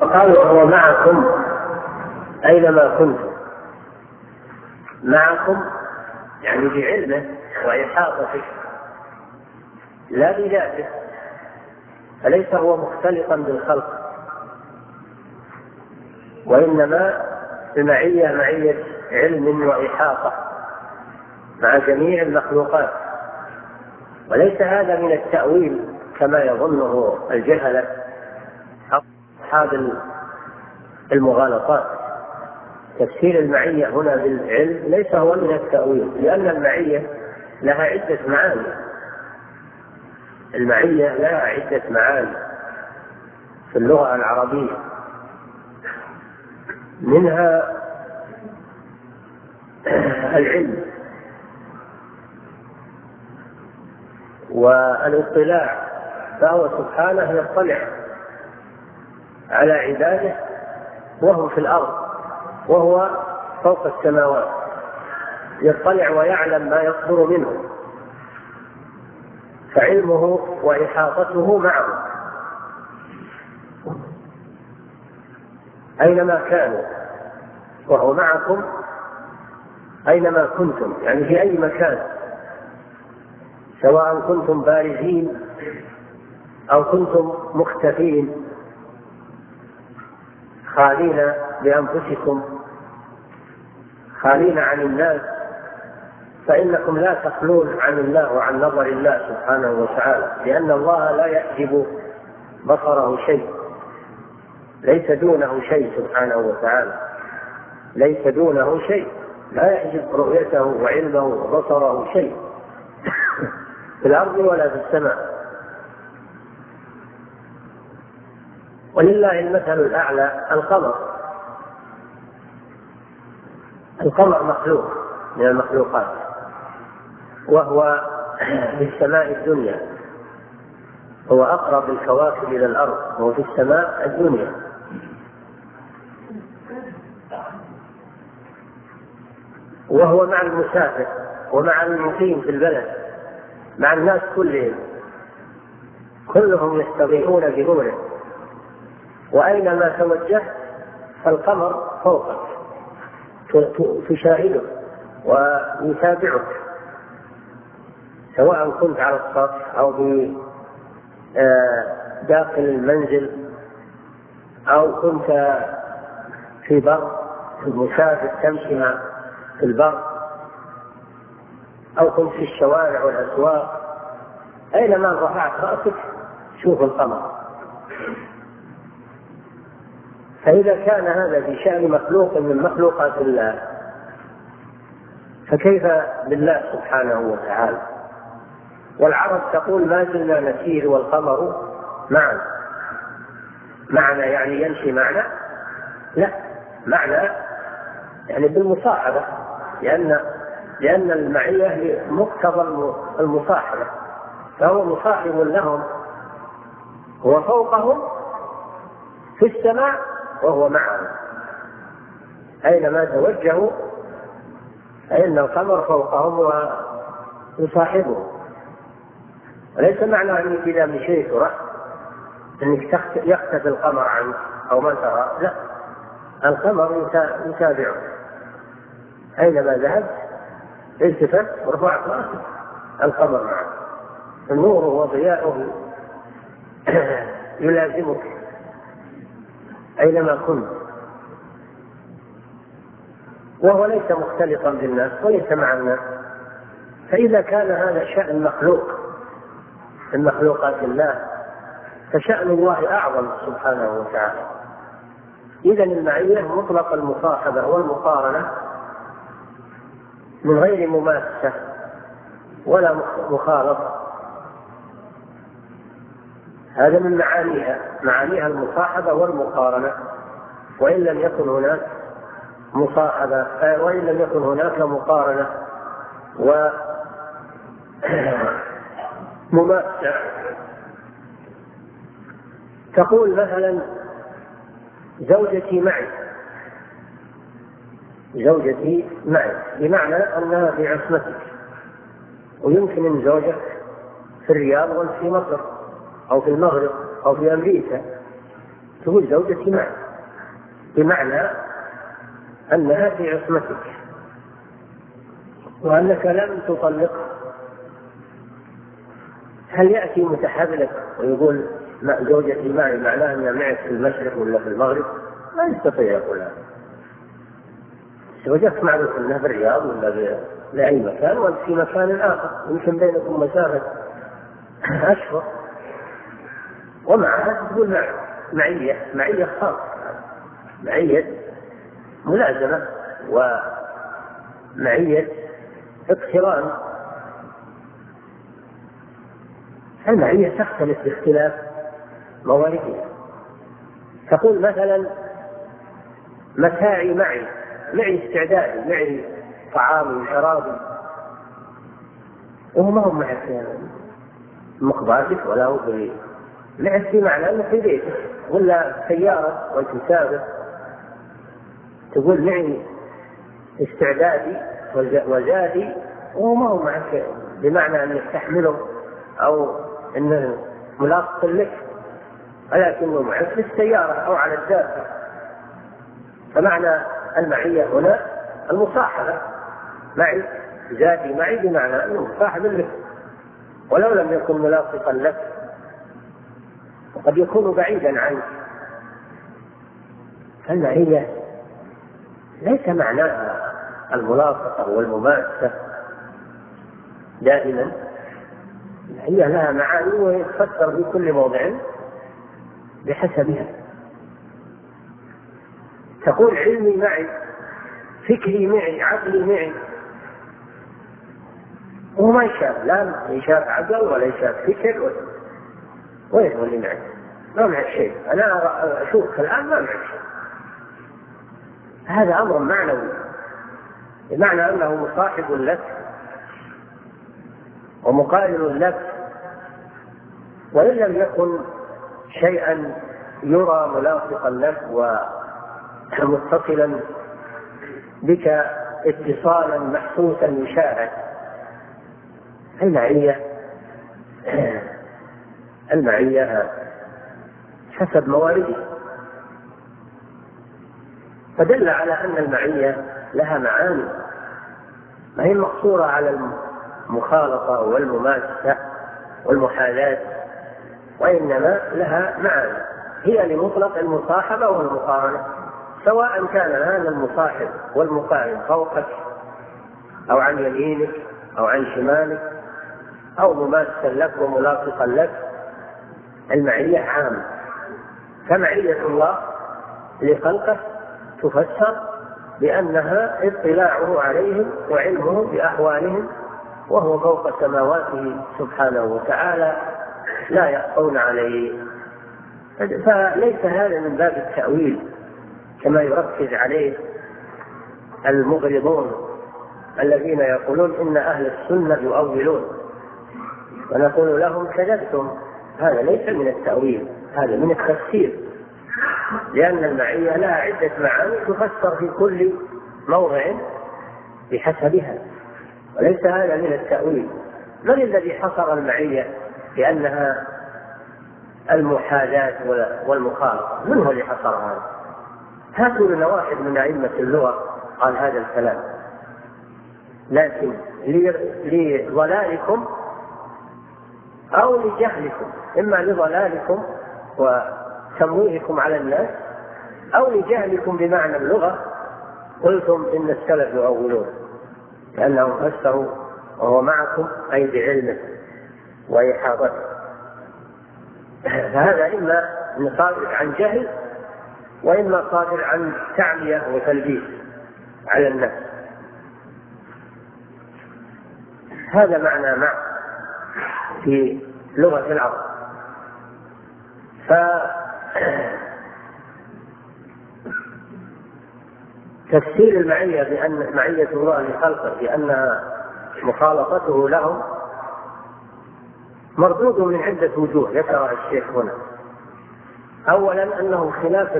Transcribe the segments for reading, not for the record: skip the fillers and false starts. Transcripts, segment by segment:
قالوا هو معكم أينما كنتم. معكم يعني بعلمه وإحاطته لا بذاته، فليس هو مختلطا بالخلق، وإنما المعية معية علم وإحاطة مع جميع المخلوقات، وليس هذا من التأويل كما يظنه الجهلة أصحاب المغالطات. تفسير المعية هنا بالعلم ليس هو من التأويل، لأن المعية لها عدة معاني. المعية لها عدة معاني في اللغة العربية، منها العلم والاطلاع، فهو سبحانه يطلع على عباده وهم في الأرض وهو فوق السماوات، يطلع ويعلم ما يصدر منه، فعلمه وإحاطته معه أينما كانوا، وهو معكم أينما كنتم، يعني في أي مكان، سواء كنتم بارزين أو كنتم مختفين خالين بأنفسكم خالين عن الناس، فإنكم لا تخلون عن الله وعن نظر الله سبحانه وتعالى، لأن الله لا يحجب بصره شيء، ليس دونه شيء سبحانه وتعالى، ليس دونه شيء، لا يحجب رؤيته وعلمه وبصره شيء في الأرض ولا في السماء. ولله المثل الأعلى. القمر مخلوق من المخلوقات، وهو في السماء الدنيا، هو أقرب الكواكب إلى الأرض، وهو في السماء الدنيا، وهو مع المسافر ومع المقيم في البلد، مع الناس كلهم يستضيئون بنوره، وأينما توجه فالقمر فوقك تشاهده ويتابعك، سواء كنت على السطح أو داخل المنزل أو كنت في بر المسافر تمشي في البر، أو كنت في الشوارع والأسواق، أينما رفعت رأسك شوف القمر. فإذا كان هذا في شأن مخلوق من مخلوقات الله، فكيف بالله سبحانه وتعالى؟ والعرب تقول ما زلنا نسير والقمر معنا يعني يمشي معنا؟ لا، معنى يعني بالمصاحبة، لأن المعية مقتضى المصاحبة، فهو مصاحب لهم، هو فوقهم في السماء وهو معهم، أينما توجهوا فإن القمر فوقهم ويصاحبهم. وليس معنى أنك إذا مشيت ورحت أنك يختفي القمر عنك أو ما ترى، لا، القمر يتابعك، أينما ذهبت التفت ورفعت رأسك القمر معك، النور وضياؤه يلازمك أينما كنت، وهو ليس مختلطا بالناس وليس مع الناس. فإذا كان هذا شأن مخلوق من مخلوقات الله، فشأن الله أعظم سبحانه وتعالى. إذن المعية مطلق المصاحبة والمقارنة من غير مماسة ولا مخالطة، هذا من معانيها المصاحبة والمقارنة، وإن لم يكن هناك مصاحبة وإن لم يكن هناك مقارنة ومماسة. تقول مثلا زوجتي معي، بمعنى أنها في عصمتك، ويمكن أن زوجك في الرياض وأنت في مصر أو في المغرب أو في أمريكا، تقول زوجتي معي، بمعنى أنها في عصمتك وأنك لم تطلقها. هل يأتي متحرك ويقول زوجتي معي معناه أنها معك في المشرق ولا في المغرب؟ لا يستطيع يقول هذا. زوجك معروف أنها في الرياض ولا لأي مكان وأنت في مكان آخر، يمكن بينكم مسافة أشهر، ومعها تقول معية خاصة، معية ملازمة ومعية اقتران. المعية تختلف باختلاف مواردها. تقول مثلا متاعي معي استعدادي، معي طعامي وشرابي، وهم هم معك مقباتك ولا هو معك في معنى أنه في بيتك ولا سيارة وأنت مسافر، تقول معي استعدادي وزادي وهم هم معك، بمعنى أنك تحمله أو أنه ملاصق لك، ولكنه معك في السيارة أو على الدابة. فمعنى المعية هنا المصاحبة، معي زادي معي، بمعنى أنه مصاحب لك ولو لم يكن ملاصقا لك، وقد يكون بعيدا عنك. فالمعية ليس معناها الملاصقة والمماسة دائما، هي لها معاني ويتفسر في كل موضع بحسبها. تقول علمي معي، فكري معي، عقلي معي، وما يشاف، لا يشاف عقل ولا يشاف فكر، وين هو اللي معي؟ ما معك شيء، أنا أشوفك الآن ما معك شيء. هذا أمر معنوي، بمعنى أنه مصاحب لك ومقارن لك، وإن لم يكن شيئا يرى ملاصقا لك ومتصلا بك اتصالا محسوسا يشاهد. المعية حسب موارده. فدل على أن المعية لها معاني، ما هي مقصورة على المخالطة والمماسة والمحاذاة، وإنما لها معاني هي لمطلق المصاحبة والمقارنة، سواء كان هذا المصاحب والمقارن فوقك أو عن يمينك أو عن شمالك أو مماسا لك وملاصقا لك. المعية عامة، فمعية الله لخلقه تفسر بأنها اطلاعه عليهم وعلمه بأحوالهم، وهو فوق سماواته سبحانه وتعالى لا يخفون عليه. فليس هذا من باب التأويل كما يركز عليه المغرضون الذين يقولون إن أهل السنة يؤولون، ونقول لهم كذبتم، هذا ليس من التأويل، هذا من التفسير، لأن المعية لها عدة معاني تفسر في كل موضع بحسبها، وليس هذا من التأويل. من الذي حصر المعية بأنها المحاذاة والمخالطة؟ من هو اللي حصر هذا؟ هاتوا لنا واحد من أئمة اللغة قال هذا الكلام. لكن لضلالكم أو لجهلكم، إما لضلالكم وتمويهكم على الناس أو لجهلكم بمعنى اللغة، قلتم إن السلف يؤولون لأنهم فسروا وهو معكم أي بعلمه وإحاطته. فهذا إما صادر عن جهل وإما صادر عن تعمية وتلبيس على الناس. هذا معنى مع في لغة العرب. فتفسير المعية بأن معية الله لخلقه بأنها مخالطته لهم مردود من عدة وجوه ذكرها الشيخ هنا. أولا أنه خلاف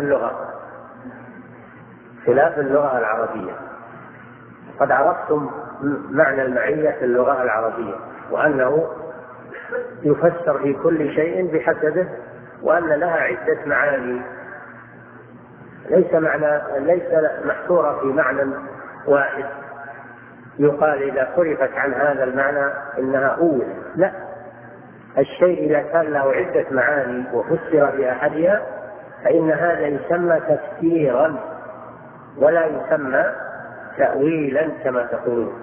اللغة العربية. قد عرفتم معنى المعية في اللغة العربية، وأنه يفسر في كل شيء بحسبه، وأن لها عدة معاني ليس محصورة في معنى واحد يقال إذا صرفت عن هذا المعنى إنها أول. لا، الشيء إذا كان له عدة معاني وفسر بأحدها فإن هذا يسمى تفسيرا ولا يسمى تأويلا كما تقولون.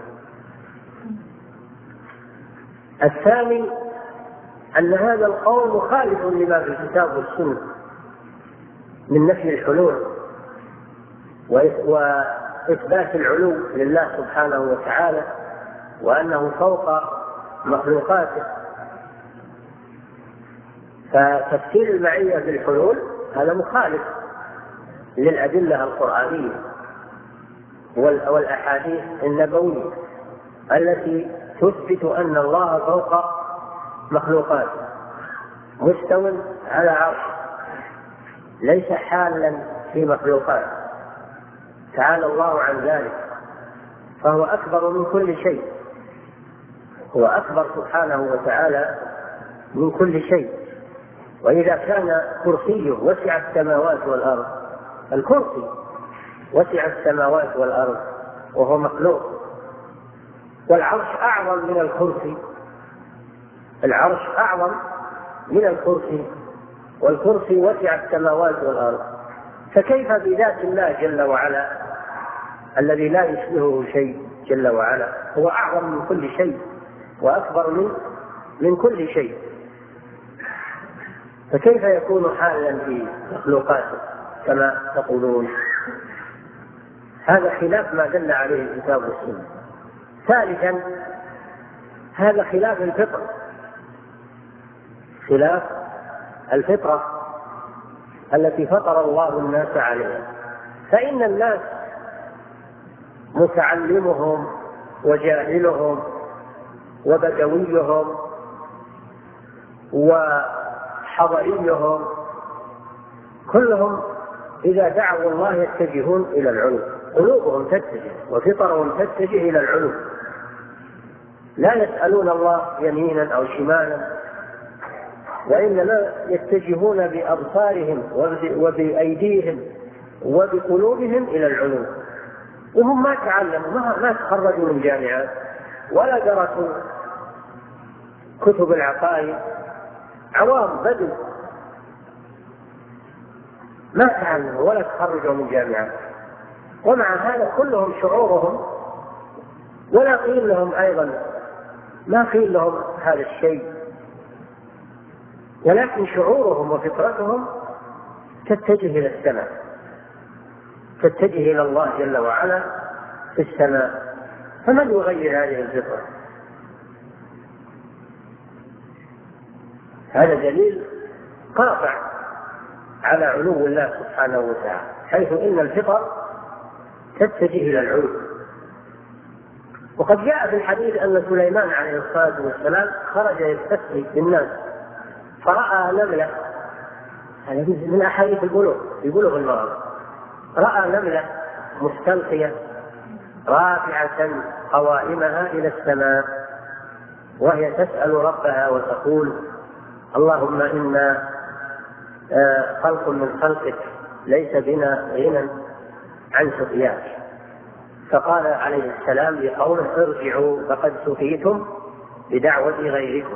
الثاني أن هذا القول مخالف لما في الكتاب والسنة من نفي الحلول وإثبات العلو لله سبحانه وتعالى وأنه فوق مخلوقاته. فتفسير المعية بالحلول هذا مخالف للأدلة القرآنية والأحاديث النبوية التي تثبت أن الله فوق مخلوقاته مستوٍ على عرش ليس حالا في مخلوقاته، تعالى الله عن ذلك، فهو أكبر من كل شيء، هو أكبر سبحانه وتعالى من كل شيء. وإذا كان كرسيه وسع السماوات والأرض، الكرسي وسع السماوات والأرض وهو مخلوق، والعرش أعظم من الكرسي، العرش أعظم من الكرسي، والكرسي وسع السماوات والأرض، فكيف بذات الله جل وعلا الذي لا يشبهه شيء جل وعلا، هو أعظم من كل شيء وأكبر من كل شيء، فكيف يكون حالا في مخلوقاته كما تقولون؟ هذا خلاف ما دل عليه الكتاب والسنة. ثالثا هذا خلاف الفطرة، خلاف الفطرة التي فطر الله الناس عليها، فإن الناس متعلمهم وجاهلهم وبدويهم وحضريهم كلهم إذا دعوا الله يتجهون إلى العلو، قلوبهم تتجه وفطرهم تتجه إلى العلو، لا يسألون الله يمينا أو شمالا، وإنما يتجهون بأبصارهم وبأيديهم وبقلوبهم إلى العلو، وهم ما تعلموا، ما تخرجوا من جامعات ولا درسوا كتب العقائد، عوام بدو ما تعلموا ولا تخرجوا من جامعات، ومع هذا كلهم شعورهم ولا قيل لهم أيضا، ما قيل لهم هذا الشيء، ولكن شعورهم وفطرتهم تتجه إلى السماء، تتجه إلى الله جل وعلا في السماء. فمن يغير هذه الفطرة؟ هذا دليل قاطع على علو الله سبحانه وتعالى، حيث إن الفطر تتجه إلى العلو. وقد جاء في الحديث أن سليمان عليه الصلاة والسلام خرج يستسقي بالناس فرأى نملة، هذا من أحاديث البلوغ المرض، رأى نملة مستلقية رافعة قوائمها إلى السماء وهي تسأل ربها وتقول: اللهم إنا خلق من خلقك ليس بنا غنى عن سقياك. فقال عليه السلام لقومه: ارجعوا فقد سقيتم بدعوة غيركم.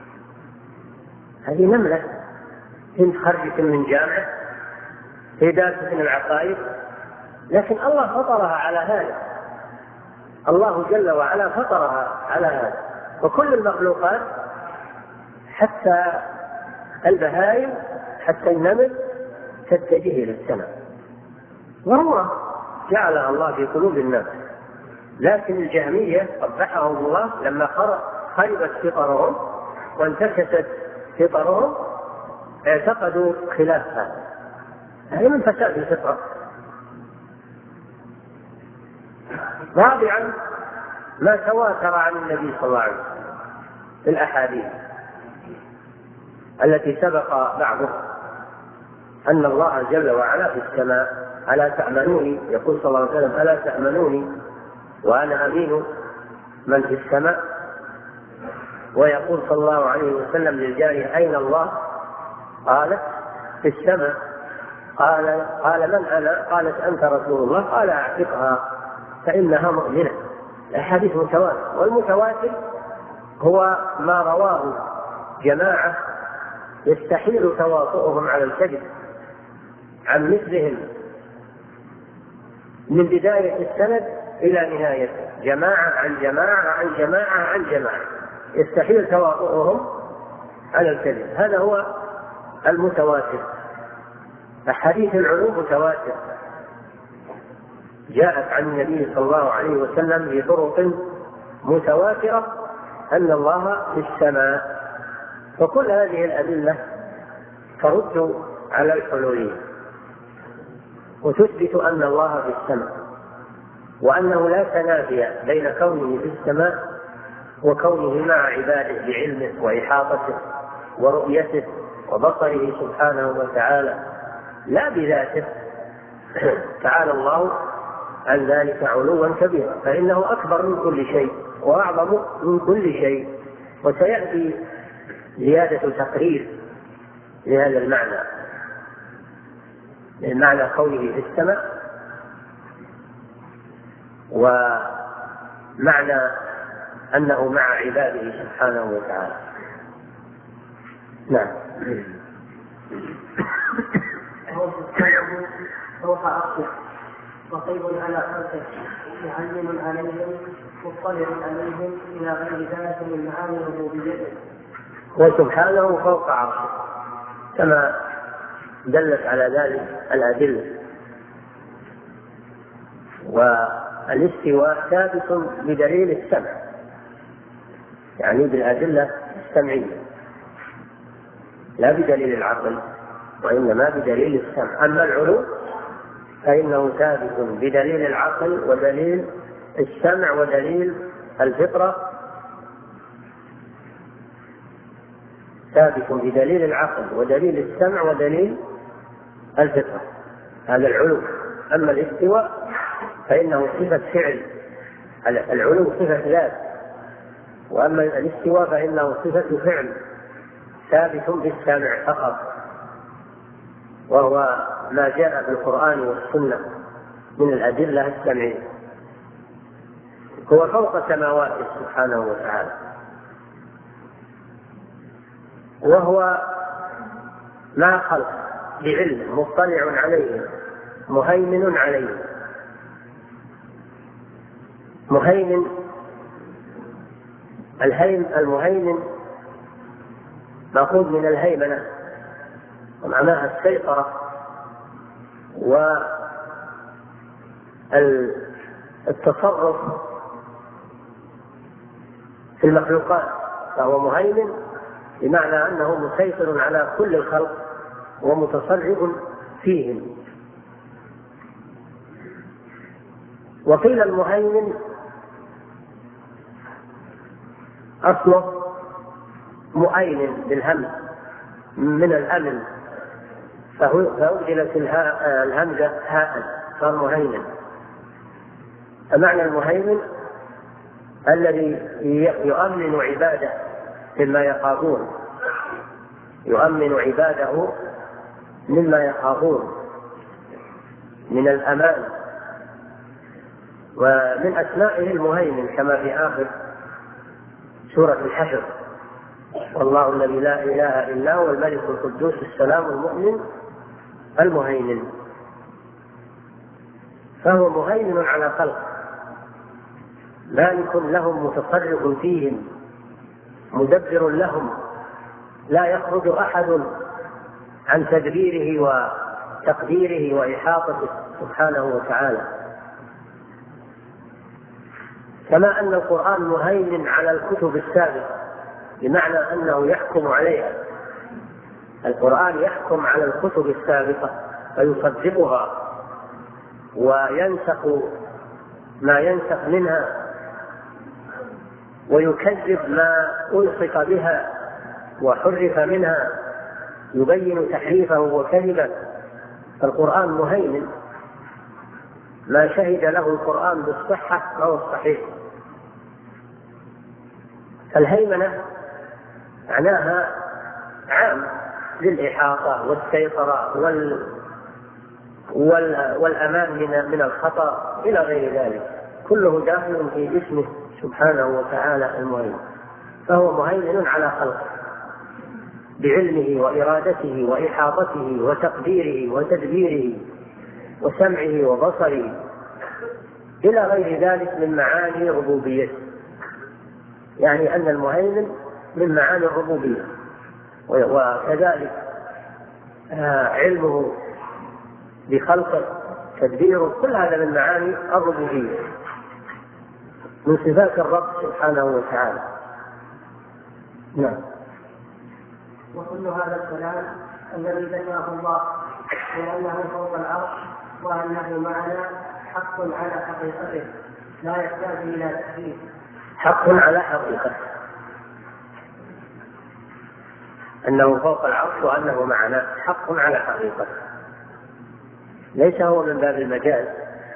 هذه نملة هي خرجت من جامعة، هي دارسة من العقائد، لكن الله فطرها على هذا، الله جل وعلا فطرها على هذا. وكل المخلوقات حتى البهائم حتى النمل تتجه إلى السماء، ضرورة جعلها الله في قلوب الناس. لكن الجهمية قبحهم الله لما خربت فطرهم وانتكست فطرهم اعتقدوا خلاف هذا من فساد الفطرة. رابعا ما تواتر عن النبي صلى الله عليه وسلم في الأحاديث التي سبق بعضه أن الله جل وعلا في السماء: ألا تأمنوني، يقول صلى الله عليه وسلم: ألا تأمنوني وأنا أمين من في السماء. ويقول صلى الله عليه وسلم للجارية: أين الله؟ قالت: في السماء. قال من أنا؟ قالت أنت رسول الله. قال أعتقها فإنها مؤمنة. الحديث متواتر، والمتواتر هو ما رواه جماعة يستحيل تواطؤهم على الكذب عن مثلهم من بداية السند إلى نهايته، جماعة عن جماعة عن جماعة عن جماعة، يستحيل تواطؤهم على الكذب. هذا هو المتواتر. أحاديث العلوم متواتر، جاءت عن النبي صلى الله عليه وسلم بطرق متواترة أن الله في السماء. فكل هذه الأدلة ترد على الحلولية وتثبت أن الله في السماء، وأنه لا تنافي بين كونه في السماء وكونه مع عباده بعلمه وإحاطته ورؤيته وبصره سبحانه وتعالى، لا بذاته تعالى الله عن ذلك علوا كبيرا، فإنه أكبر من كل شيء وأعظم من كل شيء. وسيأتي زيادة تقرير لهذا المعنى، معنى قوله في السماء، ومعنى أنه مع عباده سبحانه وتعالى. نعم. فوق عرشه رقيب على خلقه معلم عليهم مطلع عليهم إلى غير ذلك من معاني ربوبيته. وسبحانه فوق عرشه كما دلت على ذلك الأدلة. والاستواء ثابت بدليل السمع، يعني بالأدلة السمعية لا بدليل العقل، وإنما بدليل السمع. أما العلو فإنه ثابت بدليل العقل ودليل السمع ودليل الفطرة، ثابت بدليل العقل ودليل السمع ودليل الفطرة، هذا العلو. أما الاستواء فإنه صفة فعل، العلو صفة ذات، وأما الاستواء فإنه صفة فعل ثابت بالسمع فقط، وهو ما جاء في القرآن والسنة من الأدلة السمعية. هو فوق سماواته سبحانه وتعالى، وهو مع خلق بعلم مطلع عليه مهيمن عليه. مهيمن، المهيمن مأخوذ من الهيمنة ومعناها السيطرة والتصرف في المخلوقات، فهو مهيمن بمعنى أنه مسيطر على كل الخلق ومتصرف فيهم. وقيل المهيمن أصله مؤيمن بالهمز من الأمن، فأبدلت الهمزة هاء صار مهيمن. فمعنى المهيمن الذي يؤمن عباده مما يخافون، يؤمن عباده مما يخافون من الأمان. ومن أسمائه المهيمن كما في آخر سورة الحشر: والله الذي لا إله إلا هو الملك القدوس السلام المؤمن المهيمن. فهو مهيمن على خلقه، مالك لهم متصرف فيهم مدبر لهم، لا يخرج أحد عن تدبيره وتقديره وإحاطته سبحانه وتعالى. كما أن القرآن مهيمن على الكتب السابقة، بمعنى أنه يحكم عليها. القرآن يحكم على الكتب السابقة فيصدقها وينسخ ما ينسخ منها ويكذب ما ألصق بها وحرف منها، يبين تحريفه وكذبه. القرآن مهيمن، ما شهد له القرآن بالصحة أو الصحيح. الهيمنة معناها عام للإحاطة والسيطرة والأمان من الخطأ إلى غير ذلك، كله داخل في اسمه سبحانه وتعالى المهيمن. فهو مهيمن على خلقه بعلمه وإرادته وإحاطته وتقديره وتدبيره وسمعه وبصره إلى غير ذلك من معاني ربوبيته. يعني أن المهيمن من معاني الربوبية، وكذلك علمه بخلقه تدبيره، كل هذا من معاني الربوبية، من صفات الرب سبحانه وتعالى. نعم. وكل هذا الكلام الذي ذكره الله لأنه فوق العرش وأنه معنا حق على حقيقته لا يحتاج إلى تكذيب. حق على حقيقته، أنه فوق العرش وأنه معنا حق على حقيقته، ليس هو من باب المجاز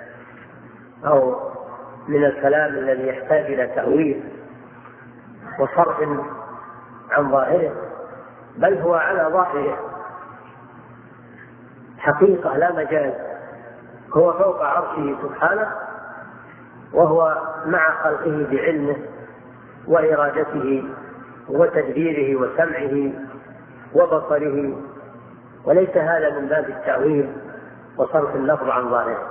أو من الكلام الذي يحتاج إلى تأويل وصرف عن ظاهره، بل هو على ظاهره حقيقة لا مجاز. هو فوق عرشه سبحانه، وهو مع خلقه بعلمه وإرادته وتدبيره وسمعه وبصره، وليس هذا من باب التأويل وصرف اللفظ عن ظاهره،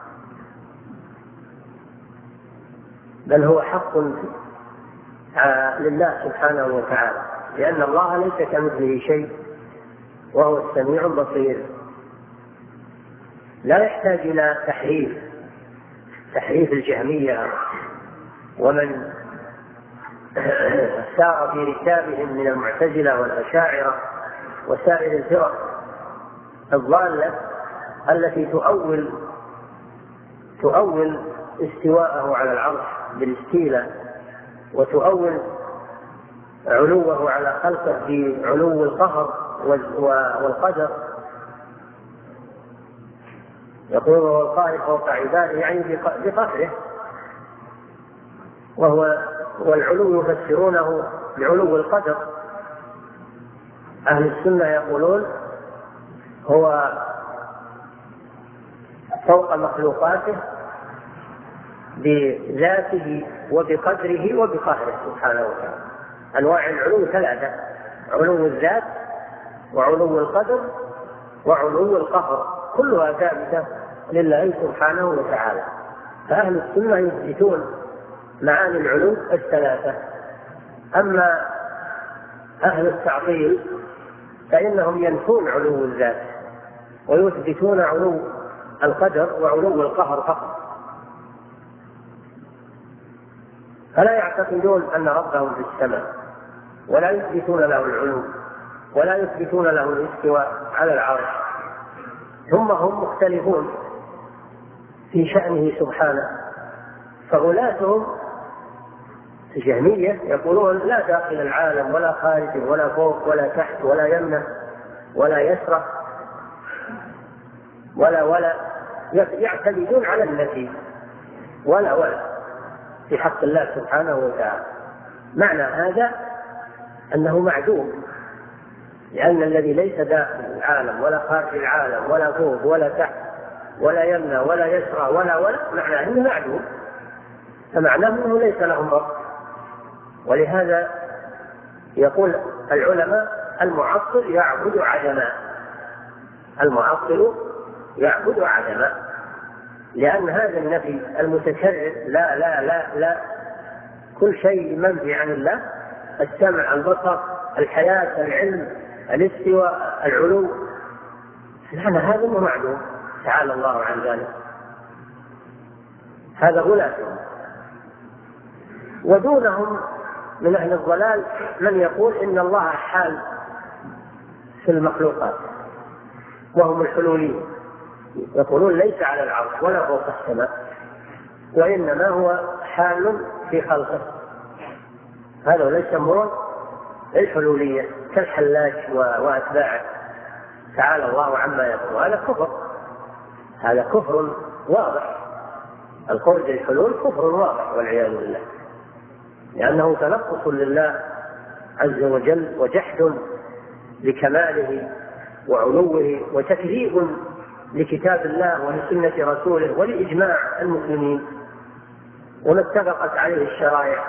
بل هو حق لله سبحانه وتعالى، لأن الله ليس كمثله شيء وهو السميع البصير. لا يحتاج إلى تحريف الجهمية ومن سار في ركابهم من المعتزلة والأشاعرة وسائر الفرق الضالة التي تؤول استواءه على العرش بالاستيلاء، وتؤول علوه على خلقه بعلو القهر والقدر. يقول هو القاهر فوق عباده، يعني بقهره، والعلو يفسرونه بعلو القدر. أهل السنة يقولون هو فوق مخلوقاته بذاته وبقدره وبقهره سبحانه وتعالى. أنواع العلو ثلاثة: علو الذات وعلو القدر وعلو القهر، كلها ثابتة لله سبحانه وتعالى. فأهل السنة يثبتون معاني العلو الثلاثة. أما أهل التعطيل فإنهم ينفون علو الذات ويثبتون علو القدر وعلو القهر فقط، فلا يعتقدون أن ربهم في السماء، ولا يثبتون له العلو، ولا يثبتون له الاستواء على العرش. هم مختلفون في شأنه سبحانه. فغلاتهم الجهمية يقولون لا داخل العالم ولا خارج ولا فوق ولا تحت ولا يمنى ولا يسرى ولا يعتمدون على النفي ولا في حق الله سبحانه وتعالى. معنى هذا أنه معدوم، لأن الذي ليس داخل العالم ولا خارج العالم ولا فوق ولا تحت ولا يمنى ولا يسرى ولا معناه أنه معدوم، فمعناه أنه ليس لهم رب. ولهذا يقول العلماء المعطل يعبد عدما، المعطل يعبد عدما، لأن هذا النفي المتكرر لا لا لا لا كل شيء منفي عن الله، السمع البصر الحياة العلم الاستواء العلو، لأن هذا معدوم تعالى الله عن ذلك. هذا غلاتهم. ودونهم من أهل الضلال من يقول إن الله حال في المخلوقات، وهم الحلوليين، يقولون ليس على العرش ولا فوق السماء، وإنما هو حال في خلقه. هذا ليس يسمون الحلولية كالحلاج وأتباعه تعالى الله عما يقول. هذا كفر، هذا كفر واضح. القول بالحلول كفر واضح والعياذ بالله، لأنه تنقص لله عز وجل وجحد لكماله وعلوه وتكذيب لكتاب الله ولسنة رسوله ولإجماع المسلمين وما اتفقت عليه الشرائع.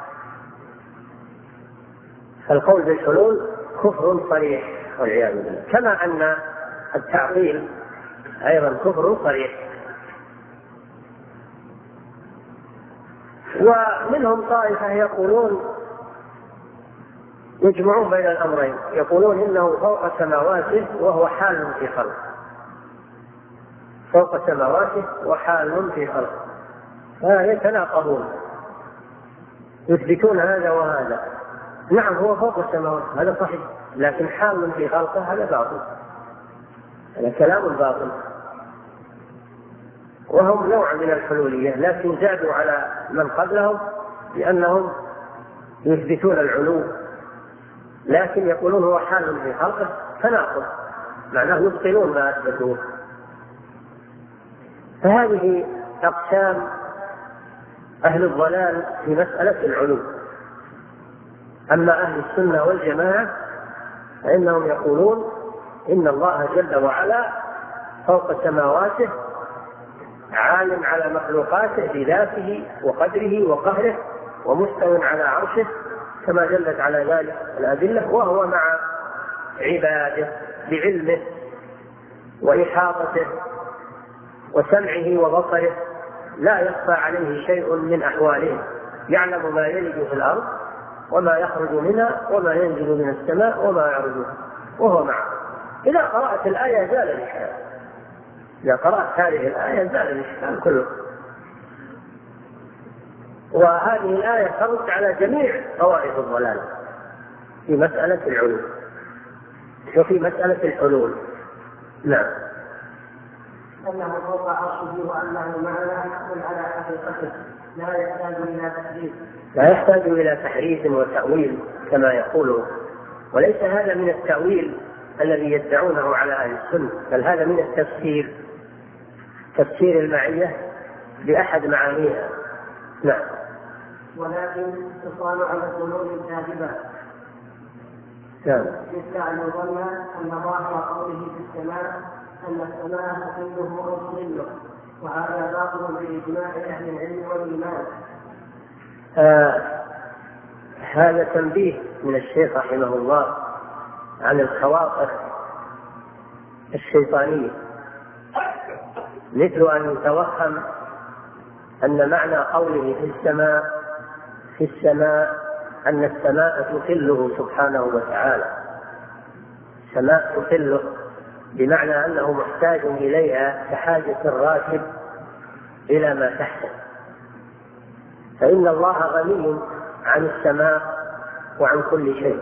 فالقول بالحلول كفر صريح والعياذ بالله، كما أن التعطيل أيضا كفر صريح. ومنهم طائفة يقولون يجمعون بين الأمرين، يقولون إنه فوق سماواته وهو حال في خلق، فوق سماواته وحال في خلق، فيتناقضون، يثبتون هذا وهذا. نعم هو فوق السماوات هذا صحيح، لكن حال في خلقه هذا باطل، هذا كلام باطل. وهم نوع من الحلولية، لكن زادوا على من قبلهم لأنهم يثبتون العلو لكن يقولون هو حال في خلقه، تناقض، معناه يبطلون ما أثبتوه. فهذه أقسام أهل الضلال في مسألة العلو. أما أهل السنة والجماعة فإنهم يقولون إن الله جل وعلا فوق سماواته، عال على مخلوقاته بذاته وقدره وقهره، ومستو على عرشه كما دلت على ذلك الأدلة، وهو مع عباده بعلمه وإحاطته وسمعه وبصره، لا يخفى عليه شيء من أحوالهم، يعلم ما يلج في الأرض وما يخرج منها وما ينزل من السماء وما يعرج، وهو معه. إذا قرأت الآية زال الإشكال، إذا قرأت هذه الآية زال الإشكال كله. وهذه الآية ترد على جميع طوائف الضلال في مسألة العلو وفي مسألة الحلول. نعم. أنه فوق عرشه وأنه معنا حق على حقيقته، لا يحتاج إلى تحريف، لا يحتاج إلى تحريف وتأويل كما يقولون، وليس هذا من التأويل الذي يدعونه على أهل السنة، بل هذا من التفسير، تفسير المعية بأحد معانيها. نعم. ولكن تصال على الظنون الكاذبة، نعم، مثل أن يظن أن ظاهر قوله في السماء أن السماء تظله أو تظله، وهذا باطل بإجماع أهل العلم والإيمان. هذا تنبيه من الشيخ رحمه الله عن الخواطر الشيطانية، مثل أن يتوهم أن معنى قوله في السماء أن السماء تحله سبحانه وتعالى، السماء تحله بمعنى أنه محتاج إليها كحاجة الراكب إلى ما تحته، فإن الله غني عن السماء وعن كل شيء،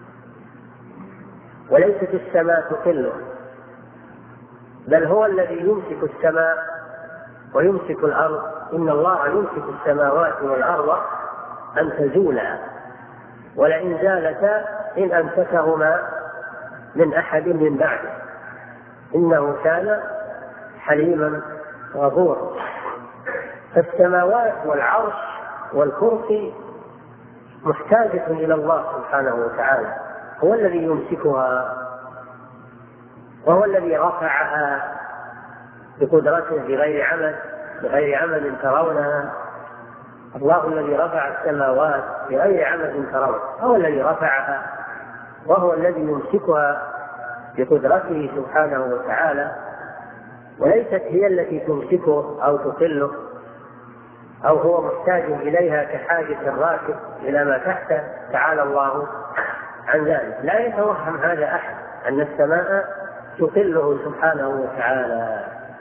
وليست السماء تحله، بل هو الذي يمسك السماء ويمسك الأرض. إن الله يمسك السماوات والأرض أن تزولا، ولئن زالتا إن أمسكهما من أحد من بعده، إنه كان حليما غفورا. فالسماوات والعرش والكرسي محتاجة إلى الله سبحانه وتعالى، هو الذي يمسكها وهو الذي رفعها بقدرته بغير عمد ترونها. الله الذي رفع السماوات بغير عمد ترونها، هو الذي رفعها وهو الذي يمسكها بقدرته سبحانه وتعالى، وليست هي التي تمسكه أو تقله أو هو محتاج إليها كحاجة الراكب إلى ما تحته، تعالى الله عن ذلك. لا يتوهم هذا أحد أن السماء تقله سبحانه وتعالى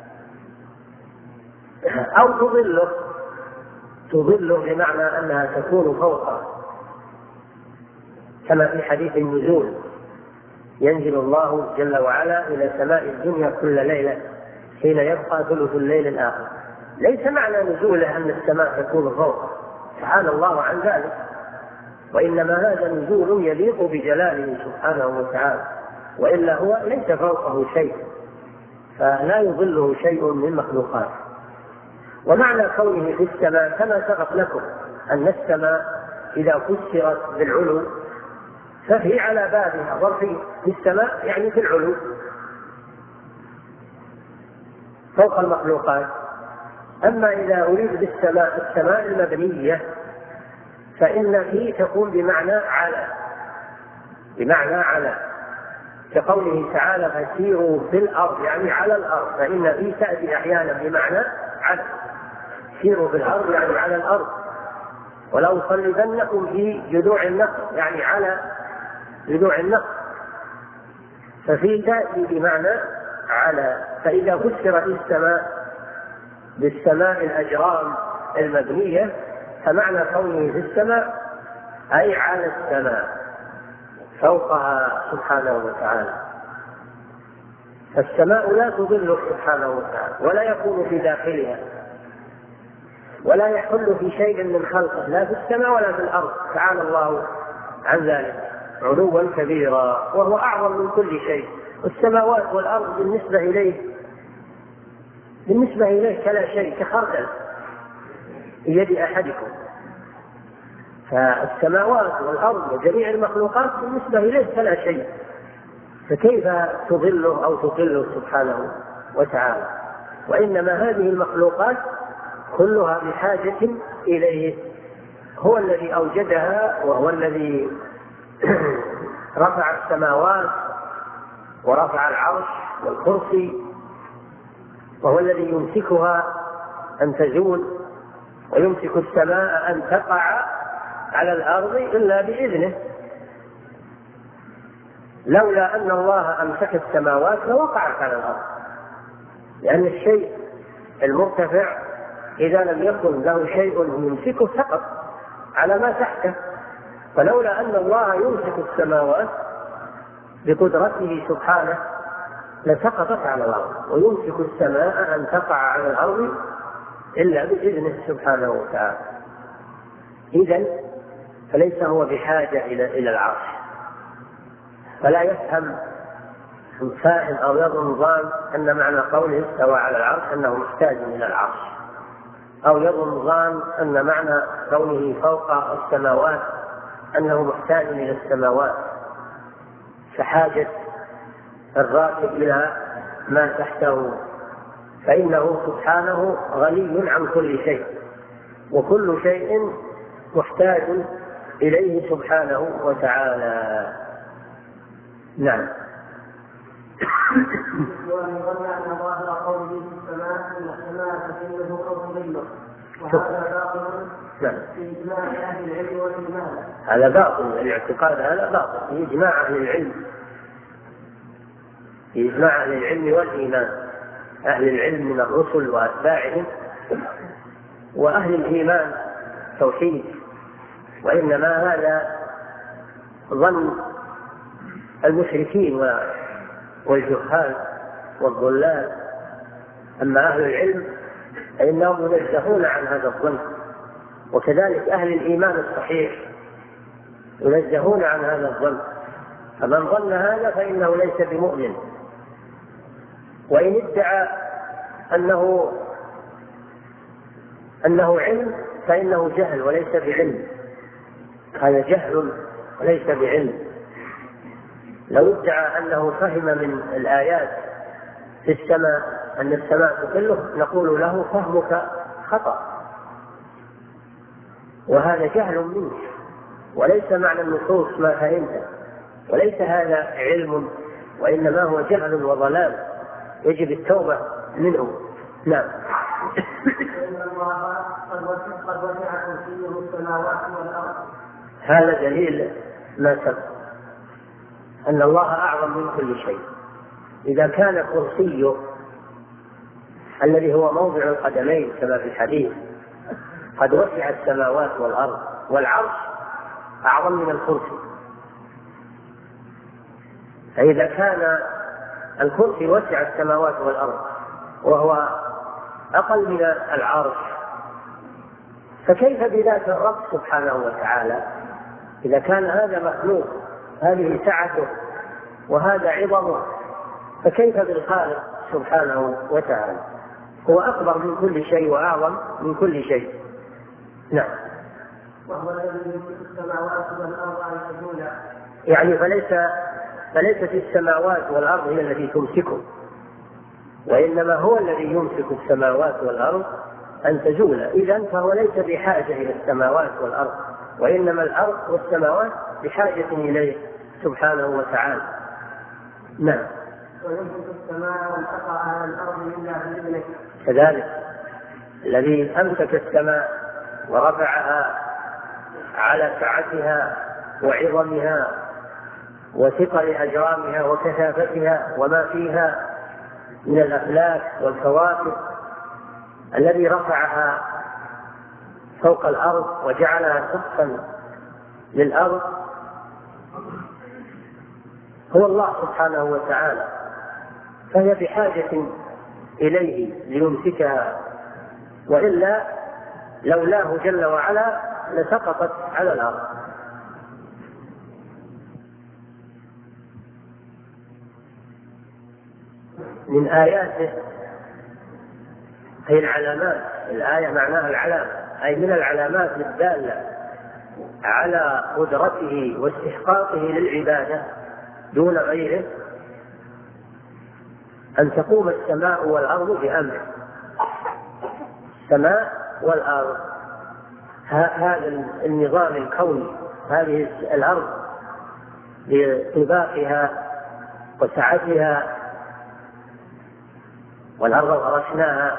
أو تظله بمعنى أنها تكون فوقه، كما في حديث النزول، ينزل الله جل وعلا إلى سماء الدنيا كل ليلة حين يبقى ثلث الليل الآخر. ليس معنى نزوله أن السماء تكون فوقه، تعالى الله عن ذلك، وإنما هذا نزول يليق بجلاله سبحانه وتعالى، وإلا هو ليس فوقه شيء، فلا يظله شيء من مخلوقاته. ومعنى كونه في السماء كما سبق لكم أن السماء إذا فسرت بالعلو فهي على بابها ظرفية، في السماء يعني في العلو، فوق المخلوقات. أما إذا أريد بالسماء السماء المبنية فإن فيه تكون بمعنى على، كقوله تعالى فسيروا في الأرض يعني على الأرض، فإن فيه تأتي أحيانا بمعنى على، سيروا في الأرض يعني على الأرض، ولو صلبنكم في جذوع النخل يعني على جذوع النخل، ففي تأتي بمعنى على. فإذا فسرت السماء بالسماء الأجرام المبنية فمعنى كونه في السماء أي على السماء فوقها سبحانه وتعالى. فالسماء لا تضل سبحانه وتعالى ولا يكون في داخلها ولا يحل في شيء من خلقه لا في السماء ولا في الأرض، تعالى الله عن ذلك علوا كبيرا، وهو أعظم من كل شيء. والسماوات والأرض بالنسبة إليه كلا شيء، كخردل في يد أحدكم. فالسماوات والأرض وجميع المخلوقات بالنسبة إليه كلا شيء، فكيف تضله أو تضله سبحانه وتعالى؟ وإنما هذه المخلوقات كلها بحاجة إليه، هو الذي أوجدها، وهو الذي رفع السماوات ورفع العرش والكرسي، وهو الذي يمسكها أن تزول ويمسك السماء أن تقع على الأرض إلا بإذنه. لولا أن الله أمسك السماوات لوقعت على الأرض، لأن الشيء المرتفع إذا لم يكن له شيء يمسكه سقط على ما تحته، فلولا أن الله يمسك السماوات بقدرته سبحانه لسقطت على الأرض، ويمسك السماء أن تقع على الأرض إلا بإذنه سبحانه وتعالى. إذن فليس هو بحاجة إلى العرش. فلا يفهم فاهم أو يظن ظان أن معنى قوله استوى على العرش أنه محتاج إلى العرش، أو يظن ظان أن معنى كونه فوق السماوات أنه محتاج إلى السماوات، فحاجة الراكب إلى ما تحته، فإنه سبحانه غني عن كل شيء، وكل شيء محتاج إليه سبحانه وتعالى. نعم. وأن ظن أن ظاهر قوله في السماء أن السماء تحله أو تضله، وهذا باطل في إجماع أهل العلم والإيمان. هذا باطل، الاعتقاد هذا باطل في إجماع أهل العلم، في إجماع أهل العلم والإيمان، أهل العلم من الرسل وأتباعهم، وأهل الإيمان توحيد. وإنما هذا ظن المشركين والجهال والضلال. أما أهل العلم فإنهم ينزهون عن هذا الظن، وكذلك أهل الإيمان الصحيح ينزهون عن هذا الظن. فمن ظن هذا فإنه ليس بمؤمن، وإن ادعى أنه علم فإنه جهل وليس بعلم، هذا جهل وليس بعلم. لو ادعى أنه فهم من الآيات في السماء أن السماء تكله نقول له فهمك خطأ، وهذا جهل منك، وليس معنى النصوص ما فهمت، وليس هذا علم، وإنما هو جهل وضلال يجب التوبة منه. نعم. إن الله قد وسع كرسيه السماوات والأرض. هذا دليل ما سبق أن الله أعظم من كل شيء. إذا كان كرسيه الذي هو موضع القدمين كما في الحديث قد وسع السماوات والأرض، والعرش أعظم من الكرسي، فإذا كان الكرسي وسع السماوات والأرض وهو أقل من العرش، فكيف بذات الرب سبحانه وتعالى؟ إذا كان هذا مخلوق، هذه سعته وهذا عظمه، فكيف بالخالق سبحانه وتعالى؟ هو أكبر من كل شيء وأعظم من كل شيء. نعم. وهو الذي يمسك السماوات والأرض أن تزولا. يعني فليست السماوات والأرض هي التي تمسكه، وإنما هو الذي يمسك السماوات والأرض أن تزول. إذن فهو ليس بحاجة إلى السماوات والأرض، وإنما الأرض والسماوات بحاجة إليه سبحانه وتعالى. نعم. ويمسك السماء وأن تقع على الأرض إلا بإذنه. كذلك الذي أمسك السماء ورفعها على سعتها وعظمها وثقل أجرامها وكثافتها وما فيها من الأفلاك والكواكب، الذي رفعها فوق الأرض وجعلها سقفا للأرض هو الله سبحانه وتعالى، فهي بحاجة إليه ليمسكها، وإلا لولاه جل وعلا لسقطت على الأرض. من آياته هي العلامات، الآية معناها العلامة، أي من العلامات الدالة على قدرته واستحقاقه للعبادة دون غيره أن تقوم السماء والأرض بأمره. السماء والأرض، هذا النظام الكوني، هذه الأرض بطباقها وسعتها، والأرض غرسناها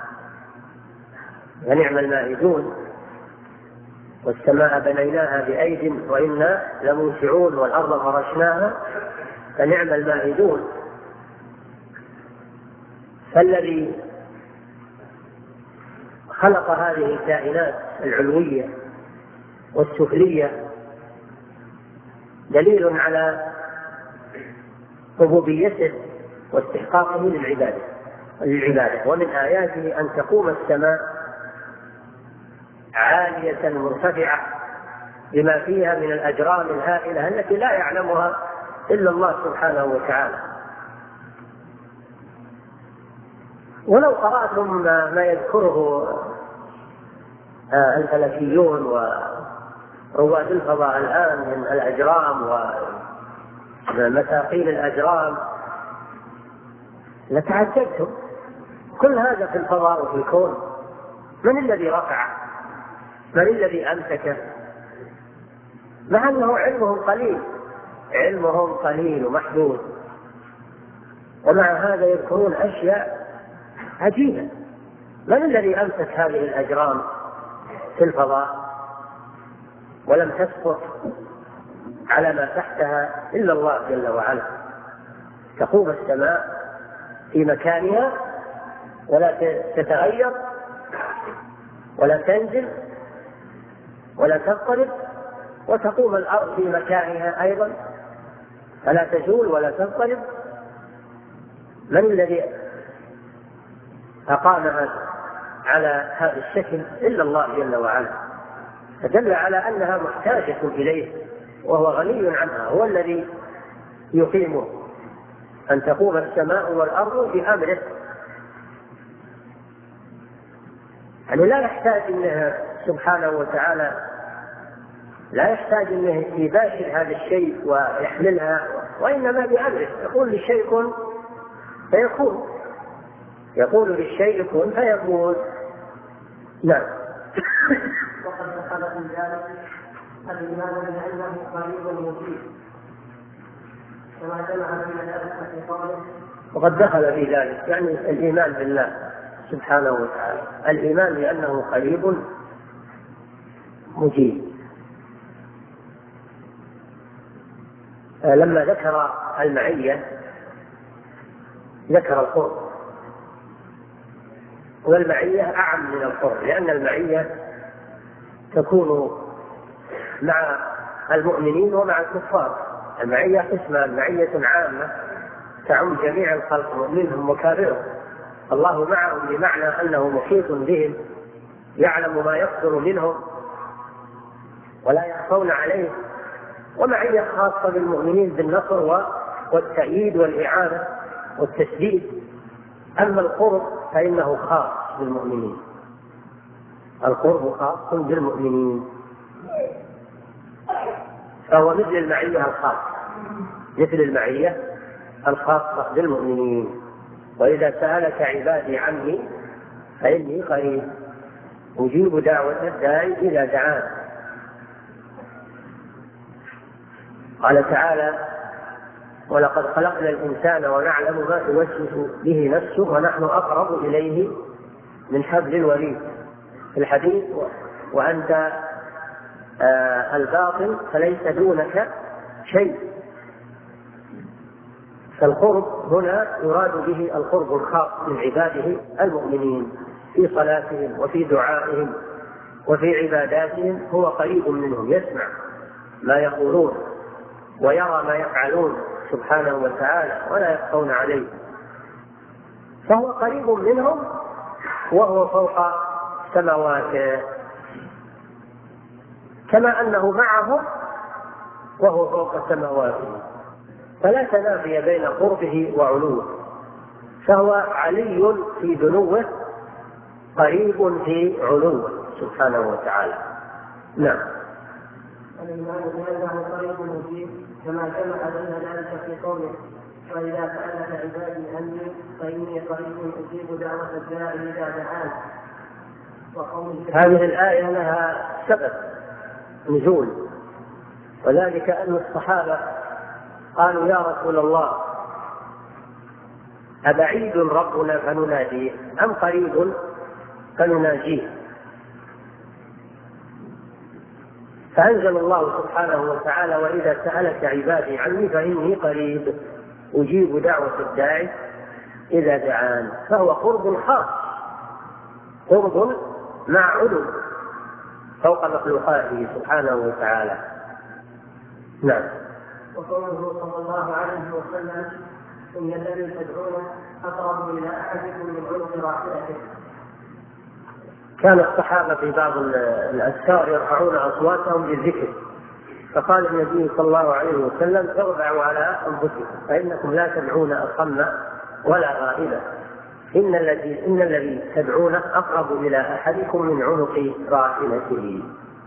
ونعم الماهدون، والسماء بنيناها بأيد وإنا لموسعون، والأرض غرسناها فنعم الماهدون. فالذي خلق هذه الكائنات العلوية والسفلية دليل على ربوبيته واستحقاقه للعبادة. ومن آياته أن تقوم السماء عالية مرتفعة بما فيها من الأجرام الهائلة التي لا يعلمها إلا الله سبحانه وتعالى. ولو قرأتم ما يذكره الفلكيون ورواد الفضاء الآن من الأجرام ومثاقيل الأجرام لتعجبتم. كل هذا في الفضاء وفي الكون، من الذي رفعه؟ من الذي أمسكه؟ مع أنه علمهم قليل ومحدود، ومع هذا يذكرون أشياء عجيبة. من الذي أمسك هذه الأجرام في الفضاء ولم تسقط على ما تحتها إلا الله جل وعلا؟ تقوم السماء في مكانها ولا تتغير ولا تنزل ولا تضطرب، وتقوم الأرض في مكانها أيضا فلا تزول ولا تضطرب. من الذي أقامها على هذا الشكل إلا الله جل وعلا؟ فدل على أنها محتاجة إليه وهو غني عنها، هو الذي يقيمه. أن تقوم السماء والأرض بأمره، يعني لا يحتاج إنها سبحانه وتعالى، لا يحتاج إنه يباشر هذا الشيء ويحملها، وإنما بأمره. يقول للشيء كن فيكون، يقول للشيء كن فيكون. نعم. وقد دخل في ذلك الإيمان بأنه قريب مجيب، كما جمع بين ذلك في قوله. وقد دخل في ذلك يعني الإيمان بالله سبحانه وتعالى، الإيمان بأنه قريب مجيب. لما ذكر المعية ذكر القرب، والمعية أعم من القرب، لأن المعية تكون مع المؤمنين ومع الكفار. المعية قسمان: معية عامة تعم جميع الخلق منهم وكافرهم، الله معهم بمعنى أنه محيط بهم يعلم ما يصدر منهم ولا يخفون عليه. ومعية خاصة بالمؤمنين بالنصر والتأييد والإعانة والتسديد. أما القرب فإنه خاص بالمؤمنين، القرب خاص بالمؤمنين، فهو مثل المعية الخاصة، مثل المعية الخاصة بالمؤمنين. وإذا سألك عبادي عني فإني قريب أجيب دعوة الداعي إذا دعان. قال تعالى: ولقد خلقنا الإنسان ونعلم ما توسوس به نفسه ونحن أقرب إليه من حبل الوريد في الحديث: وأنت الباطن فليس دونك شيء. فالقرب هنا يراد به القرب الخاص من عباده المؤمنين في صلاتهم وفي دعائهم وفي عباداتهم، هو قريب منهم يسمع ما يقولون ويرى ما يفعلون سبحانه وتعالى ولا يخفون عليه، فهو قريب منهم وهو فوق سماواته، كما أنه معهم وهو فوق سماواته، فلا تنافي بين قربه وعلوه، فهو علي في دنوه قريب في علوه سبحانه وتعالى. نعم. الإيمان بأنه قريب مجيب كما جمع بين ذلك في قوله: وإذا سألك عبادي عني فإني قريب أجيب دعوة الداعي إذا دعان. هذه الآية لها سبب نزول، وذلك أن الصحابة قالوا: يا رسول الله، أبعيد ربنا فنناديه أم قريب فنناجيه؟ فأنزل الله سبحانه وتعالى: وإذا سألك عبادي عني فإني قريب أجيب دعوة الداعي إذا دعان. فهو قرب خاص، قرب مع علو فوق مخلوقاته سبحانه وتعالى. نعم. وقوله صلى الله عليه وسلم: إن الذي تدعونه أقرب إلى أحدكم من عنق راحلته. كان الصحابة في بعض الأذكار يرفعون أصواتهم بالذكر، فقال النبي صلى الله عليه وسلم: ارفعوا على أنفسكم فإنكم لا تدعون أصم ولا غائبا، إن الذي تدعونه أقرب إلى أحدكم من عنق راحلته.